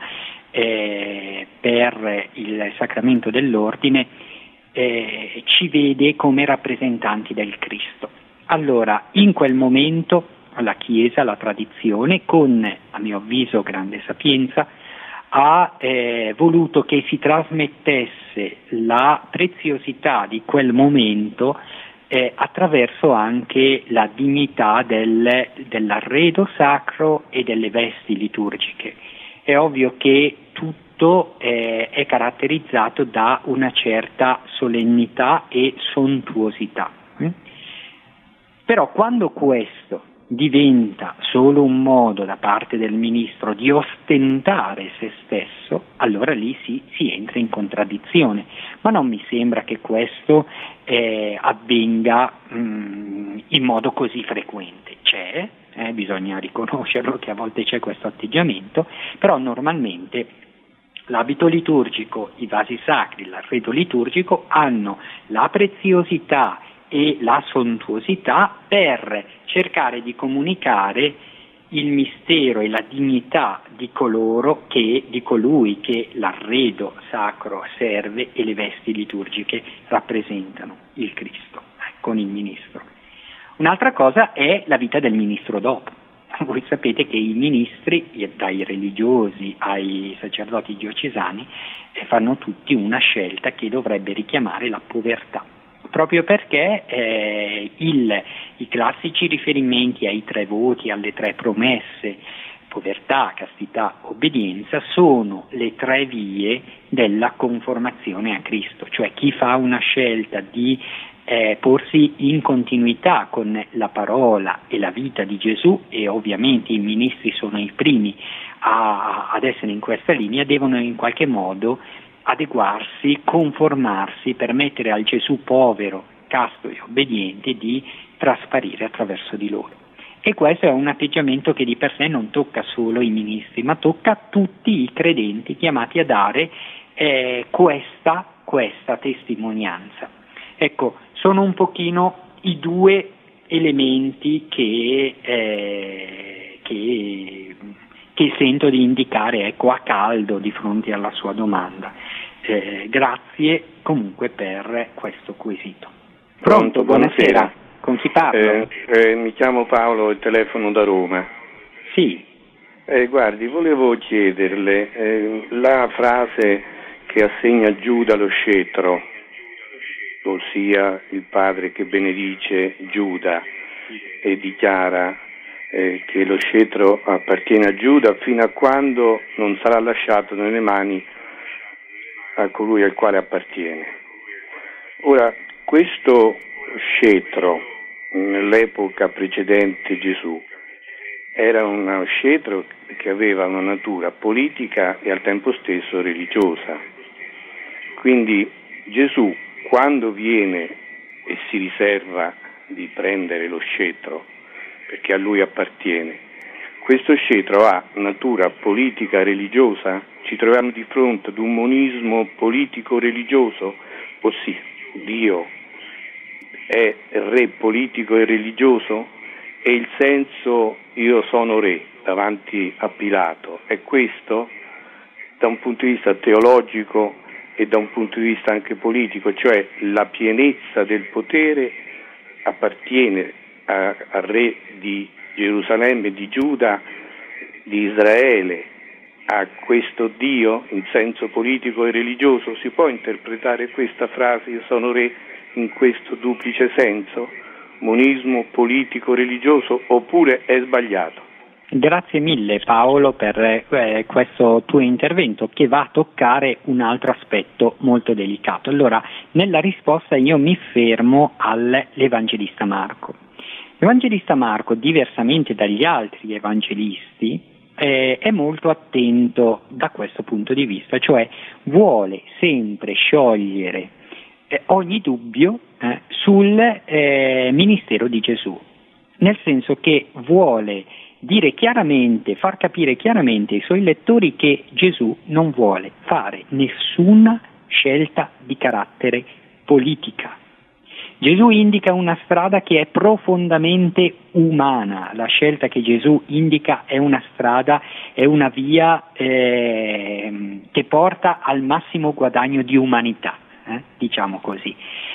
[SPEAKER 2] per il sacramento dell'ordine ci vede come rappresentanti del Cristo. Allora, in quel momento la Chiesa, la tradizione, con, a mio avviso, grande sapienza, ha voluto che si trasmettesse la preziosità di quel momento attraverso anche la dignità dell'arredo sacro e delle vesti liturgiche. È ovvio che tutto è caratterizzato da una certa solennità e sontuosità. Però quando questo diventa solo un modo da parte del ministro di ostentare se stesso, allora lì si entra in contraddizione. Ma non mi sembra che questo avvenga in modo così frequente. C'è, bisogna riconoscerlo che a volte c'è questo atteggiamento, però normalmente l'abito liturgico, i vasi sacri, l'arredo liturgico hanno la preziosità e la sontuosità per cercare di comunicare il mistero e la dignità di colui che l'arredo sacro serve e le vesti liturgiche rappresentano il Cristo, con il ministro. Un'altra cosa è la vita del ministro dopo. Voi sapete che i ministri, dai religiosi ai sacerdoti diocesani, fanno tutti una scelta che dovrebbe richiamare la povertà, proprio perché i classici riferimenti ai 3 voti, alle 3 promesse, povertà, castità, obbedienza, sono le 3 vie della conformazione a Cristo, cioè chi fa una scelta di porsi in continuità con la parola e la vita di Gesù, e ovviamente i ministri sono i primi ad essere in questa linea, devono in qualche modo adeguarsi, conformarsi, permettere al Gesù povero, casto e obbediente di trasparire attraverso di loro. E questo è un atteggiamento che di per sé non tocca solo i ministri, ma tocca tutti i credenti chiamati a dare questa testimonianza. Ecco, sono un pochino i 2 elementi che sento di indicare, a caldo di fronte alla sua domanda. Grazie comunque per questo quesito.
[SPEAKER 6] Pronto, buonasera.
[SPEAKER 2] Con chi parlo?
[SPEAKER 6] Mi chiamo Paolo e telefono da Roma.
[SPEAKER 2] Sì.
[SPEAKER 6] Guardi, volevo chiederle la frase che assegna Giuda lo scettro, ossia il padre che benedice Giuda e dichiara che lo scettro appartiene a Giuda fino a quando non sarà lasciato nelle mani a colui al quale appartiene. Ora, questo scettro nell'epoca precedente Gesù era uno scettro che aveva una natura politica e al tempo stesso religiosa. Quindi Gesù, quando viene e si riserva di prendere lo scettro, perché a lui appartiene, questo scettro ha natura politica religiosa? Ci troviamo di fronte ad un monismo politico-religioso? O sì, Dio è re politico e religioso? E il senso io sono re davanti a Pilato è questo da un punto di vista teologico e da un punto di vista anche politico, cioè la pienezza del potere appartiene al re di Gerusalemme, di Giuda, di Israele, a questo Dio in senso politico e religioso. Si può interpretare questa frase, io sono re, in questo duplice senso, monismo politico-religioso, oppure è sbagliato?
[SPEAKER 2] Grazie mille Paolo per questo tuo intervento che va a toccare un altro aspetto molto delicato. Allora, nella risposta io mi fermo all'Evangelista Marco. L'Evangelista Marco, diversamente dagli altri evangelisti, è molto attento da questo punto di vista, cioè vuole sempre sciogliere ogni dubbio sul ministero di Gesù, nel senso che vuole dire chiaramente, far capire chiaramente ai suoi lettori che Gesù non vuole fare nessuna scelta di carattere politica. Gesù indica una strada che è profondamente umana, la scelta che Gesù indica è una strada, è una via che porta al massimo guadagno di umanità, diciamo così.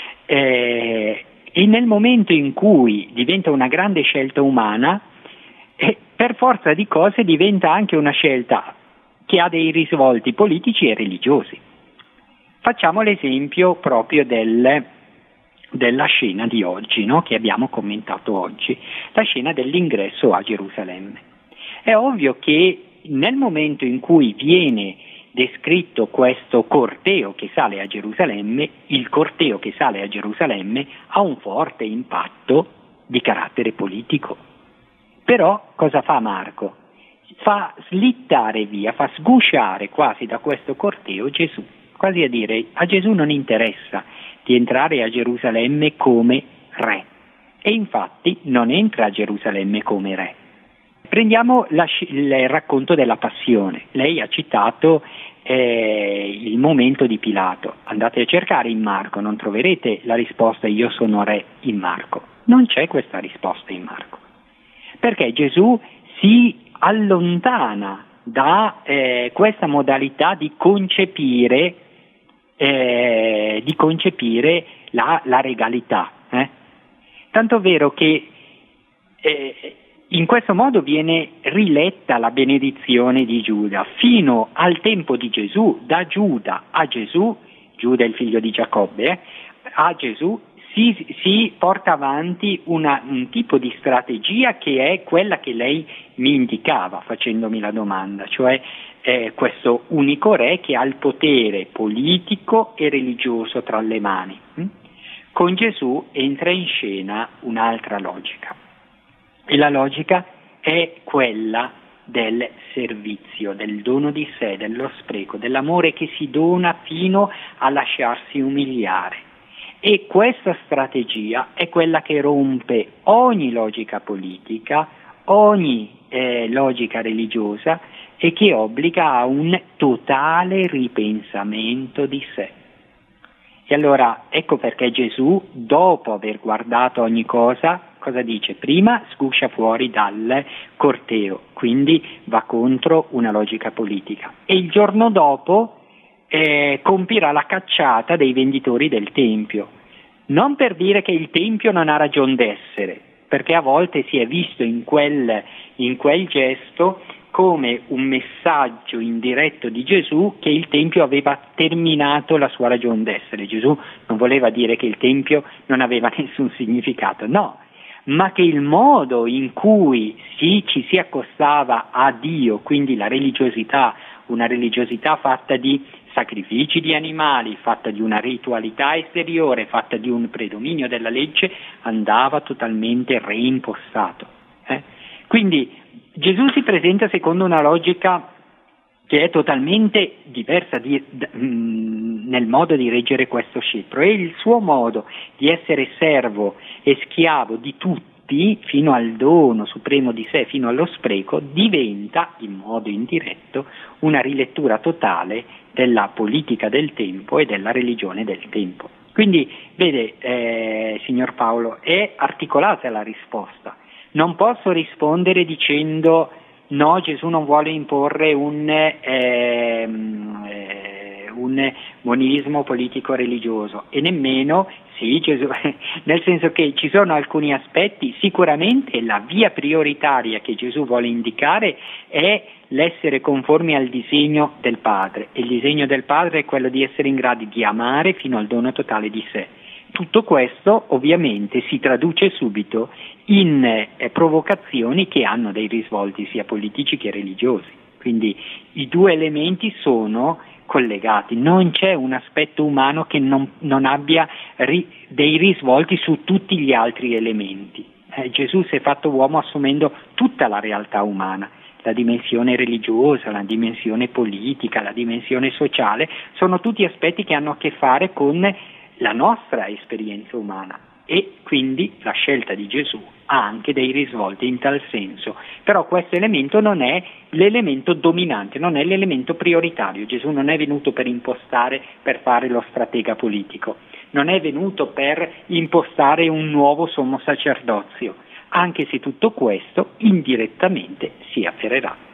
[SPEAKER 2] E nel momento in cui diventa una grande scelta umana, per forza di cose diventa anche una scelta che ha dei risvolti politici e religiosi. Facciamo l'esempio proprio della scena di oggi, no? Che abbiamo commentato oggi, la scena dell'ingresso a Gerusalemme. È ovvio che nel momento in cui viene descritto questo corteo che sale a Gerusalemme, il corteo che sale a Gerusalemme ha un forte impatto di carattere politico. Però cosa fa Marco? Fa slittare via, fa sgusciare quasi da questo corteo Gesù, quasi a dire a Gesù non interessa di entrare a Gerusalemme come re, e infatti non entra a Gerusalemme come re. Prendiamo il racconto della Passione. Lei ha citato il momento di Pilato. Andate a cercare in Marco, non troverete la risposta io sono re in Marco. Non c'è questa risposta in Marco. Perché Gesù si allontana da questa modalità di concepire la regalità. Tanto vero che in questo modo viene riletta la benedizione di Giuda fino al tempo di Gesù, da Giuda a Gesù, Giuda è il figlio di Giacobbe, a Gesù si porta avanti un tipo di strategia che è quella che lei mi indicava facendomi la domanda, cioè questo unico re che ha il potere politico e religioso tra le mani. Con Gesù entra in scena un'altra logica, e la logica è quella del servizio, del dono di sé, dello spreco, dell'amore che si dona fino a lasciarsi umiliare. E questa strategia è quella che rompe ogni logica politica, ogni logica religiosa e che obbliga a un totale ripensamento di sé. E allora ecco perché Gesù, dopo aver guardato ogni cosa dice? Prima sguscia fuori dal corteo, quindi va contro una logica politica. E il giorno dopo compirà la cacciata dei venditori del Tempio. Non per dire che il Tempio non ha ragion d'essere, perché a volte si è visto in quel gesto come un messaggio indiretto di Gesù che il Tempio aveva terminato la sua ragion d'essere. Gesù non voleva dire che il Tempio non aveva nessun significato, no, ma che il modo in cui ci si accostava a Dio, quindi la religiosità, una religiosità fatta di sacrifici di animali, fatta di una ritualità esteriore, fatta di un predominio della legge, andava totalmente reimpostato. Quindi Gesù si presenta secondo una logica che è totalmente diversa nel modo di reggere questo scettro, e il suo modo di essere servo e schiavo di tutti fino al dono supremo di sé, fino allo spreco, diventa in modo indiretto una rilettura totale della politica del tempo e della religione del tempo. Quindi vede, signor Paolo, è articolata la risposta. Non posso rispondere dicendo no, Gesù non vuole imporre un monismo politico-religioso, e nemmeno sì, Gesù, nel senso che ci sono alcuni aspetti, sicuramente la via prioritaria che Gesù vuole indicare è l'essere conformi al disegno del Padre, e il disegno del Padre è quello di essere in grado di amare fino al dono totale di sé. Tutto questo ovviamente si traduce subito in provocazioni che hanno dei risvolti sia politici che religiosi, quindi i due elementi sono collegati, non c'è un aspetto umano che non abbia dei risvolti su tutti gli altri elementi. Gesù si è fatto uomo assumendo tutta la realtà umana, la dimensione religiosa, la dimensione politica, la dimensione sociale, sono tutti aspetti che hanno a che fare con la nostra esperienza umana, e quindi la scelta di Gesù ha anche dei risvolti in tal senso, però questo elemento non è l'elemento dominante, non è l'elemento prioritario. Gesù non è venuto per impostare, per fare lo stratega politico, non è venuto per impostare un nuovo sommo sacerdozio, anche se tutto questo indirettamente si afferrerà.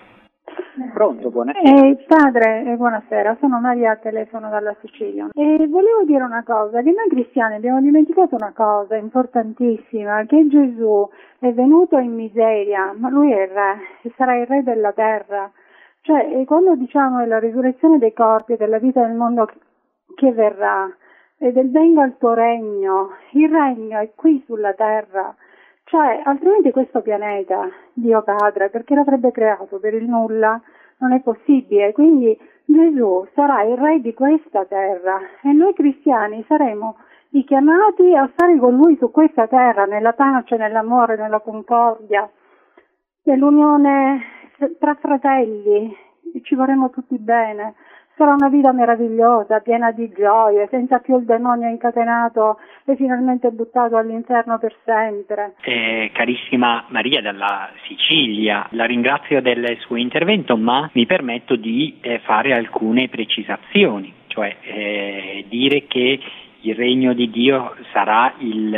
[SPEAKER 7] Pronto, buonasera. Padre, buonasera, sono Maria, telefono dalla Sicilia. E volevo dire una cosa, che noi cristiani abbiamo dimenticato una cosa importantissima, che Gesù è venuto in miseria, ma lui è il re, e sarà il re della terra. Cioè, quando diciamo della risurrezione dei corpi e della vita del mondo che verrà, e del venga il tuo regno, il regno è qui sulla terra. Cioè, altrimenti questo pianeta, Dio Padre, perché l'avrebbe creato per il nulla? Non è possibile. Quindi Gesù sarà il re di questa terra e noi cristiani saremo i chiamati a stare con lui su questa terra, nella pace, nell'amore, nella concordia, nell'unione tra fratelli. Ci vorremmo tutti bene. sarà una vita meravigliosa, piena di gioie, senza più il demonio incatenato e finalmente buttato all'inferno per sempre.
[SPEAKER 2] Carissima Maria dalla Sicilia, la ringrazio del suo intervento, ma mi permetto di fare alcune precisazioni, cioè dire che il regno di Dio sarà il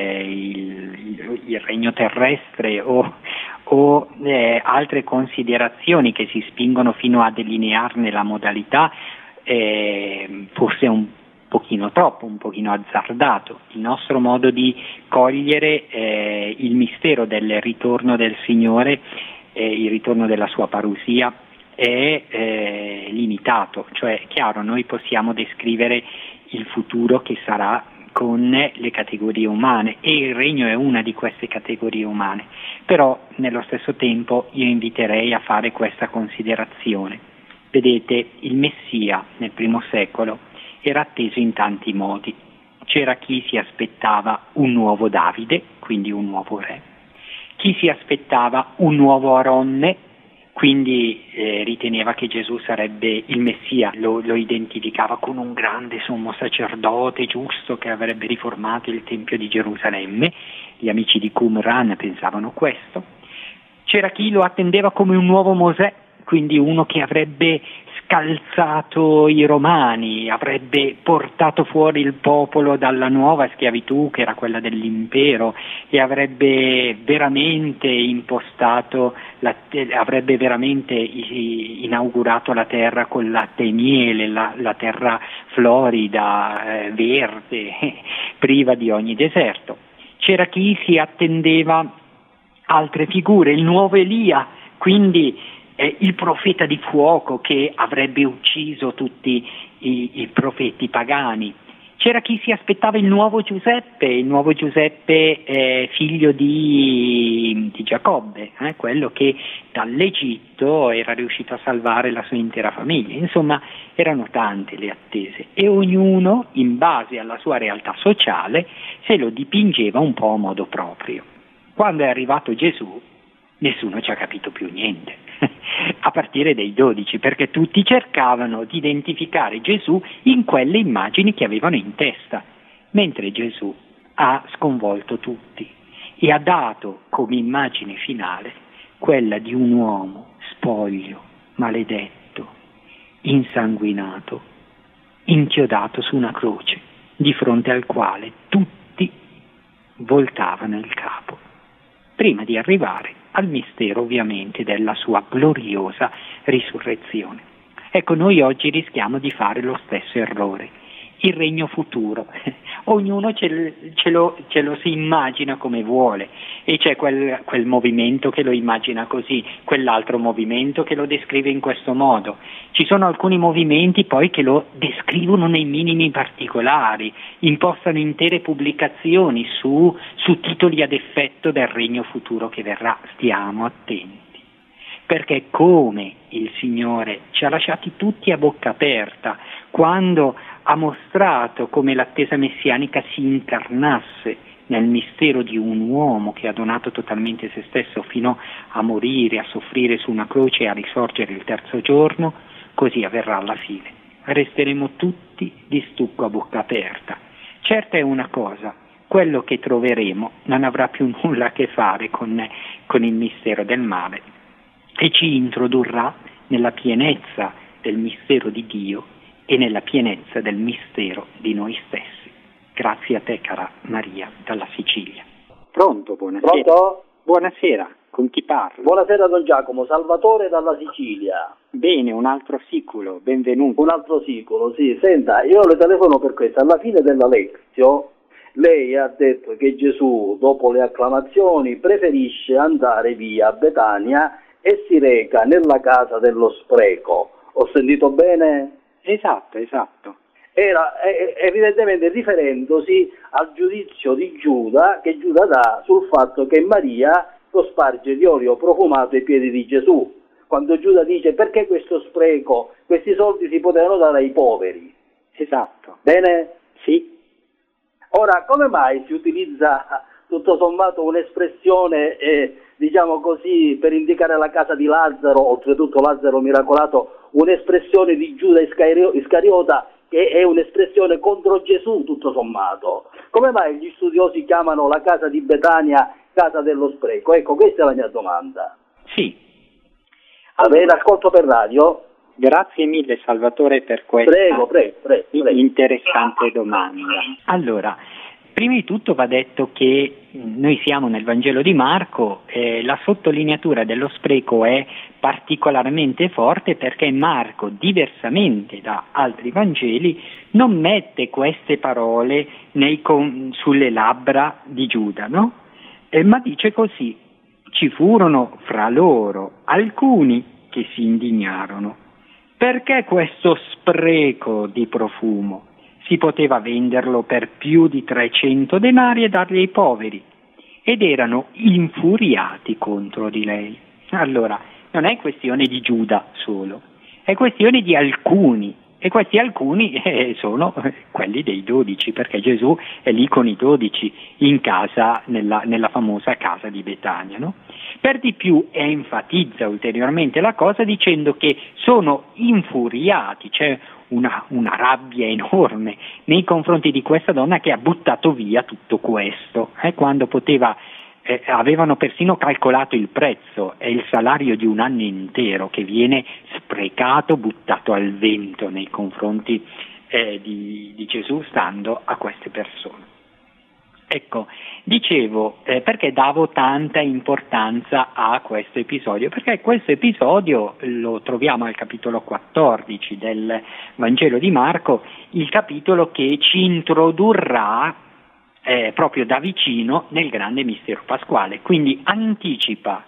[SPEAKER 2] regno terrestre o altre considerazioni che si spingono fino a delinearne la modalità, forse un pochino troppo, un pochino azzardato. Il nostro modo di cogliere il mistero del ritorno del Signore, il ritorno della sua parusia, è limitato, cioè è chiaro, noi possiamo descrivere il futuro che sarà con le categorie umane e il regno è una di queste categorie umane, però nello stesso tempo io inviterei a fare questa considerazione. Vedete, il Messia nel primo secolo era atteso in tanti modi. C'era chi si aspettava un nuovo Davide, quindi un nuovo re, chi si aspettava un nuovo Aronne, quindi riteneva che Gesù sarebbe il Messia, lo identificava con un grande sommo sacerdote giusto che avrebbe riformato il Tempio di Gerusalemme. Gli amici di Qumran pensavano questo. C'era chi lo attendeva come un nuovo Mosè, quindi uno che avrebbe scalzato i romani, avrebbe portato fuori il popolo dalla nuova schiavitù che era quella dell'impero e avrebbe veramente avrebbe veramente inaugurato la terra con latte e miele, la terra florida, verde, priva di ogni deserto. C'era chi si attendeva altre figure, il nuovo Elia, quindi il profeta di fuoco che avrebbe ucciso tutti i profeti pagani. C'era chi si aspettava il nuovo Giuseppe figlio di Giacobbe, quello che dall'Egitto era riuscito a salvare la sua intera famiglia. Insomma, erano tante le attese e ognuno, in base alla sua realtà sociale, se lo dipingeva un po' a modo proprio. Quando è arrivato Gesù, nessuno ci ha capito più niente, a partire dai 12, perché tutti cercavano di identificare Gesù in quelle immagini che avevano in testa, mentre Gesù ha sconvolto tutti e ha dato come immagine finale quella di un uomo spoglio, maledetto, insanguinato, inchiodato su una croce, di fronte al quale tutti voltavano il capo, prima di arrivare al mistero ovviamente della sua gloriosa risurrezione. Ecco, noi oggi rischiamo di fare lo stesso errore. Il regno futuro, ognuno ce lo si immagina come vuole e c'è quel movimento che lo immagina così, quell'altro movimento che lo descrive in questo modo. Ci sono alcuni movimenti poi che lo descrivono nei minimi particolari, impostano intere pubblicazioni su titoli ad effetto del regno futuro che verrà. Stiamo attenti, perché come il Signore ci ha lasciati tutti a bocca aperta quando ha mostrato come l'attesa messianica si incarnasse nel mistero di un uomo che ha donato totalmente se stesso fino a morire, a soffrire su una croce e a risorgere il terzo giorno, così avverrà alla fine. Resteremo tutti di stucco a bocca aperta. Certa è una cosa, quello che troveremo non avrà più nulla a che fare con il mistero del male e ci introdurrà nella pienezza del mistero di Dio e nella pienezza del mistero di noi stessi. Grazie a te, cara Maria, dalla Sicilia.
[SPEAKER 4] Pronto, buonasera.
[SPEAKER 2] Pronto? Buonasera, con chi parlo?
[SPEAKER 8] Buonasera Don Giacomo, Salvatore dalla Sicilia.
[SPEAKER 2] Bene, un altro siculo, benvenuto.
[SPEAKER 8] Un altro siculo, sì. Senta, io le telefono per questo. Alla fine della lezione lei ha detto che Gesù, dopo le acclamazioni, preferisce andare via a Betania e si reca nella casa dello spreco. Ho sentito bene?
[SPEAKER 2] Esatto.
[SPEAKER 8] Era evidentemente riferendosi al giudizio di Giuda che Giuda dà sul fatto che Maria cosparge di olio profumato ai piedi di Gesù, quando Giuda dice perché questo spreco, questi soldi si potevano dare ai poveri.
[SPEAKER 2] Esatto.
[SPEAKER 8] Bene?
[SPEAKER 2] Sì.
[SPEAKER 8] Ora, come mai si utilizza tutto sommato un'espressione, diciamo così, per indicare la casa di Lazzaro, oltretutto Lazzaro miracolato, un'espressione di Giuda Iscariota che è un'espressione contro Gesù tutto sommato. Come mai gli studiosi chiamano la casa di Betania casa dello spreco? Ecco, questa è la mia domanda.
[SPEAKER 2] Sì.
[SPEAKER 8] Va bene, ascolto per radio.
[SPEAKER 2] Grazie mille Salvatore per questa
[SPEAKER 8] prego.
[SPEAKER 2] interessante domanda. Allora, prima di tutto va detto che noi siamo nel Vangelo di Marco, la sottolineatura dello spreco è particolarmente forte perché Marco, diversamente da altri Vangeli, non mette queste parole sulle labbra di Giuda, no? Ma dice così: ci furono fra loro alcuni che si indignarono. Perché questo spreco di profumo? Si poteva venderlo per più di 300 denari e darli ai poveri. Ed erano infuriati contro di lei. Allora, non è questione di Giuda solo, è questione di alcuni. E questi alcuni sono quelli dei 12, perché Gesù è lì con i 12 in casa, nella famosa casa di Betania, no? Per di più enfatizza ulteriormente la cosa dicendo che sono infuriati, c'è una rabbia enorme nei confronti di questa donna che ha buttato via tutto questo, quando avevano persino calcolato il prezzo, è il salario di un anno intero che viene sprecato, buttato al vento nei confronti di Gesù stando a queste persone. Ecco, dicevo, perché davo tanta importanza a questo episodio? Perché questo episodio lo troviamo al capitolo 14 del Vangelo di Marco, il capitolo che ci introdurrà proprio da vicino nel grande mistero pasquale, quindi anticipa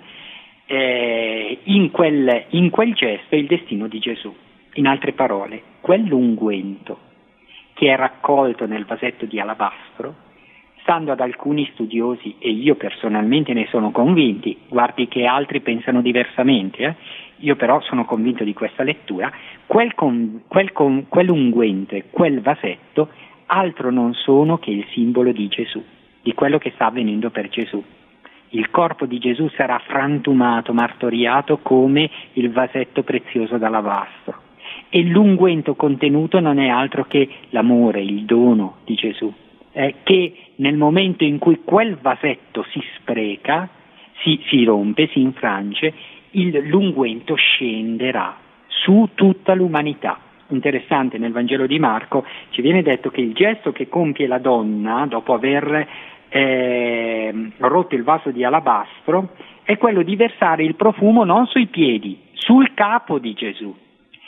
[SPEAKER 2] in quel gesto il destino di Gesù. In altre parole, quell'unguento che è raccolto nel vasetto di alabastro, stando ad alcuni studiosi, e io personalmente ne sono convinti, guardi che altri pensano diversamente, io però sono convinto di questa lettura, quell'unguento e quel vasetto altro non sono che il simbolo di Gesù, di quello che sta avvenendo per Gesù. Il corpo di Gesù sarà frantumato, martoriato come il vasetto prezioso d'alabastro, e l'unguento contenuto non è altro che l'amore, il dono di Gesù, che nel momento in cui quel vasetto si spreca, si rompe, si infrange, l'unguento scenderà su tutta l'umanità. Interessante, nel Vangelo di Marco ci viene detto che il gesto che compie la donna dopo aver rotto il vaso di alabastro è quello di versare il profumo non sui piedi, sul capo di Gesù.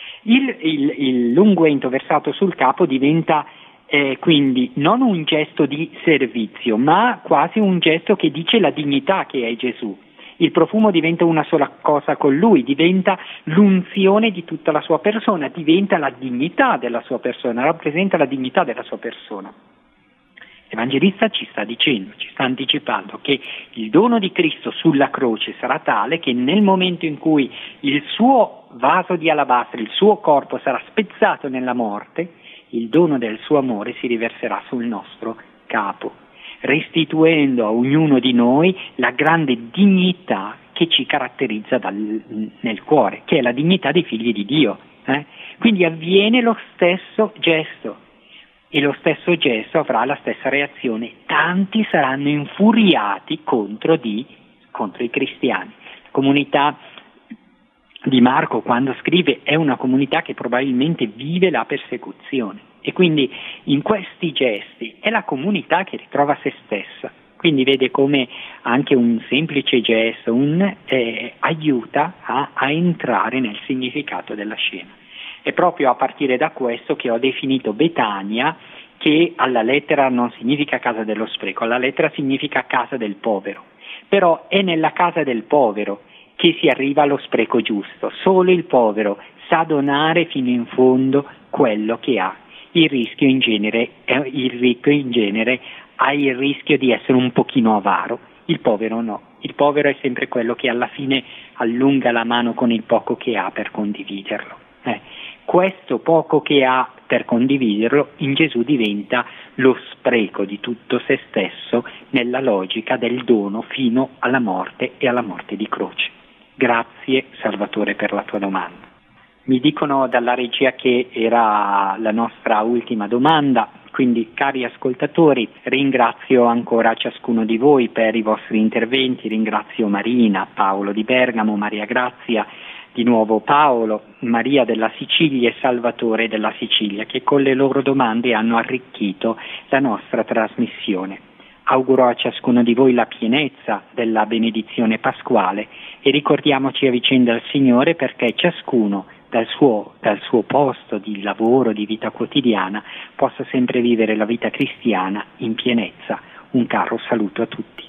[SPEAKER 2] L'unguento versato sul capo diventa quindi non un gesto di servizio, ma quasi un gesto che dice la dignità che è Gesù. Il profumo diventa una sola cosa con lui, diventa l'unzione di tutta la sua persona, diventa la dignità della sua persona, rappresenta la dignità della sua persona. L'Evangelista ci sta dicendo, ci sta anticipando che il dono di Cristo sulla croce sarà tale che nel momento in cui il suo vaso di alabastro, il suo corpo sarà spezzato nella morte, il dono del suo amore si riverserà sul nostro capo, restituendo a ognuno di noi la grande dignità che ci caratterizza nel cuore, che è la dignità dei figli di Dio. Quindi avviene lo stesso gesto, e lo stesso gesto avrà la stessa reazione. Tanti saranno infuriati contro i cristiani. La comunità di Marco, quando scrive, è una comunità che probabilmente vive la persecuzione, e quindi in questi gesti è la comunità che ritrova se stessa. Quindi vede come anche un semplice gesto aiuta a entrare nel significato della scena. È proprio a partire da questo che ho definito Betania, che alla lettera non significa casa dello spreco, alla lettera significa casa del povero. Però è nella casa del povero che si arriva allo spreco giusto. Solo il povero sa donare fino in fondo quello che ha. Il ricco in genere ha il rischio di essere un pochino avaro, il povero no. Il povero è sempre quello che alla fine allunga la mano con il poco che ha per condividerlo. Questo poco che ha per condividerlo in Gesù diventa lo spreco di tutto se stesso nella logica del dono fino alla morte e alla morte di croce. Grazie Salvatore per la tua domanda. Mi dicono dalla regia che era la nostra ultima domanda, quindi cari ascoltatori, ringrazio ancora ciascuno di voi per i vostri interventi, ringrazio Marina, Paolo di Bergamo, Maria Grazia, di nuovo Paolo, Maria della Sicilia e Salvatore della Sicilia, che con le loro domande hanno arricchito la nostra trasmissione. Auguro a ciascuno di voi la pienezza della benedizione pasquale e ricordiamoci a vicenda il Signore, perché ciascuno dal suo posto di lavoro, di vita quotidiana, possa sempre vivere la vita cristiana in pienezza. Un caro saluto a tutti.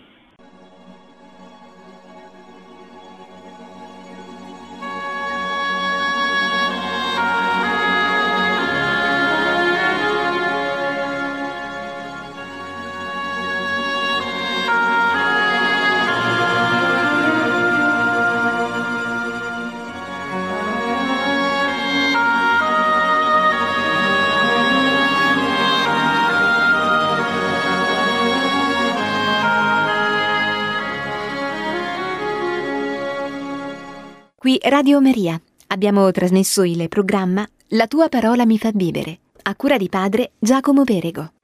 [SPEAKER 1] Qui Radio Maria. Abbiamo trasmesso il programma La tua parola mi fa vivere, a cura di padre Giacomo Perego.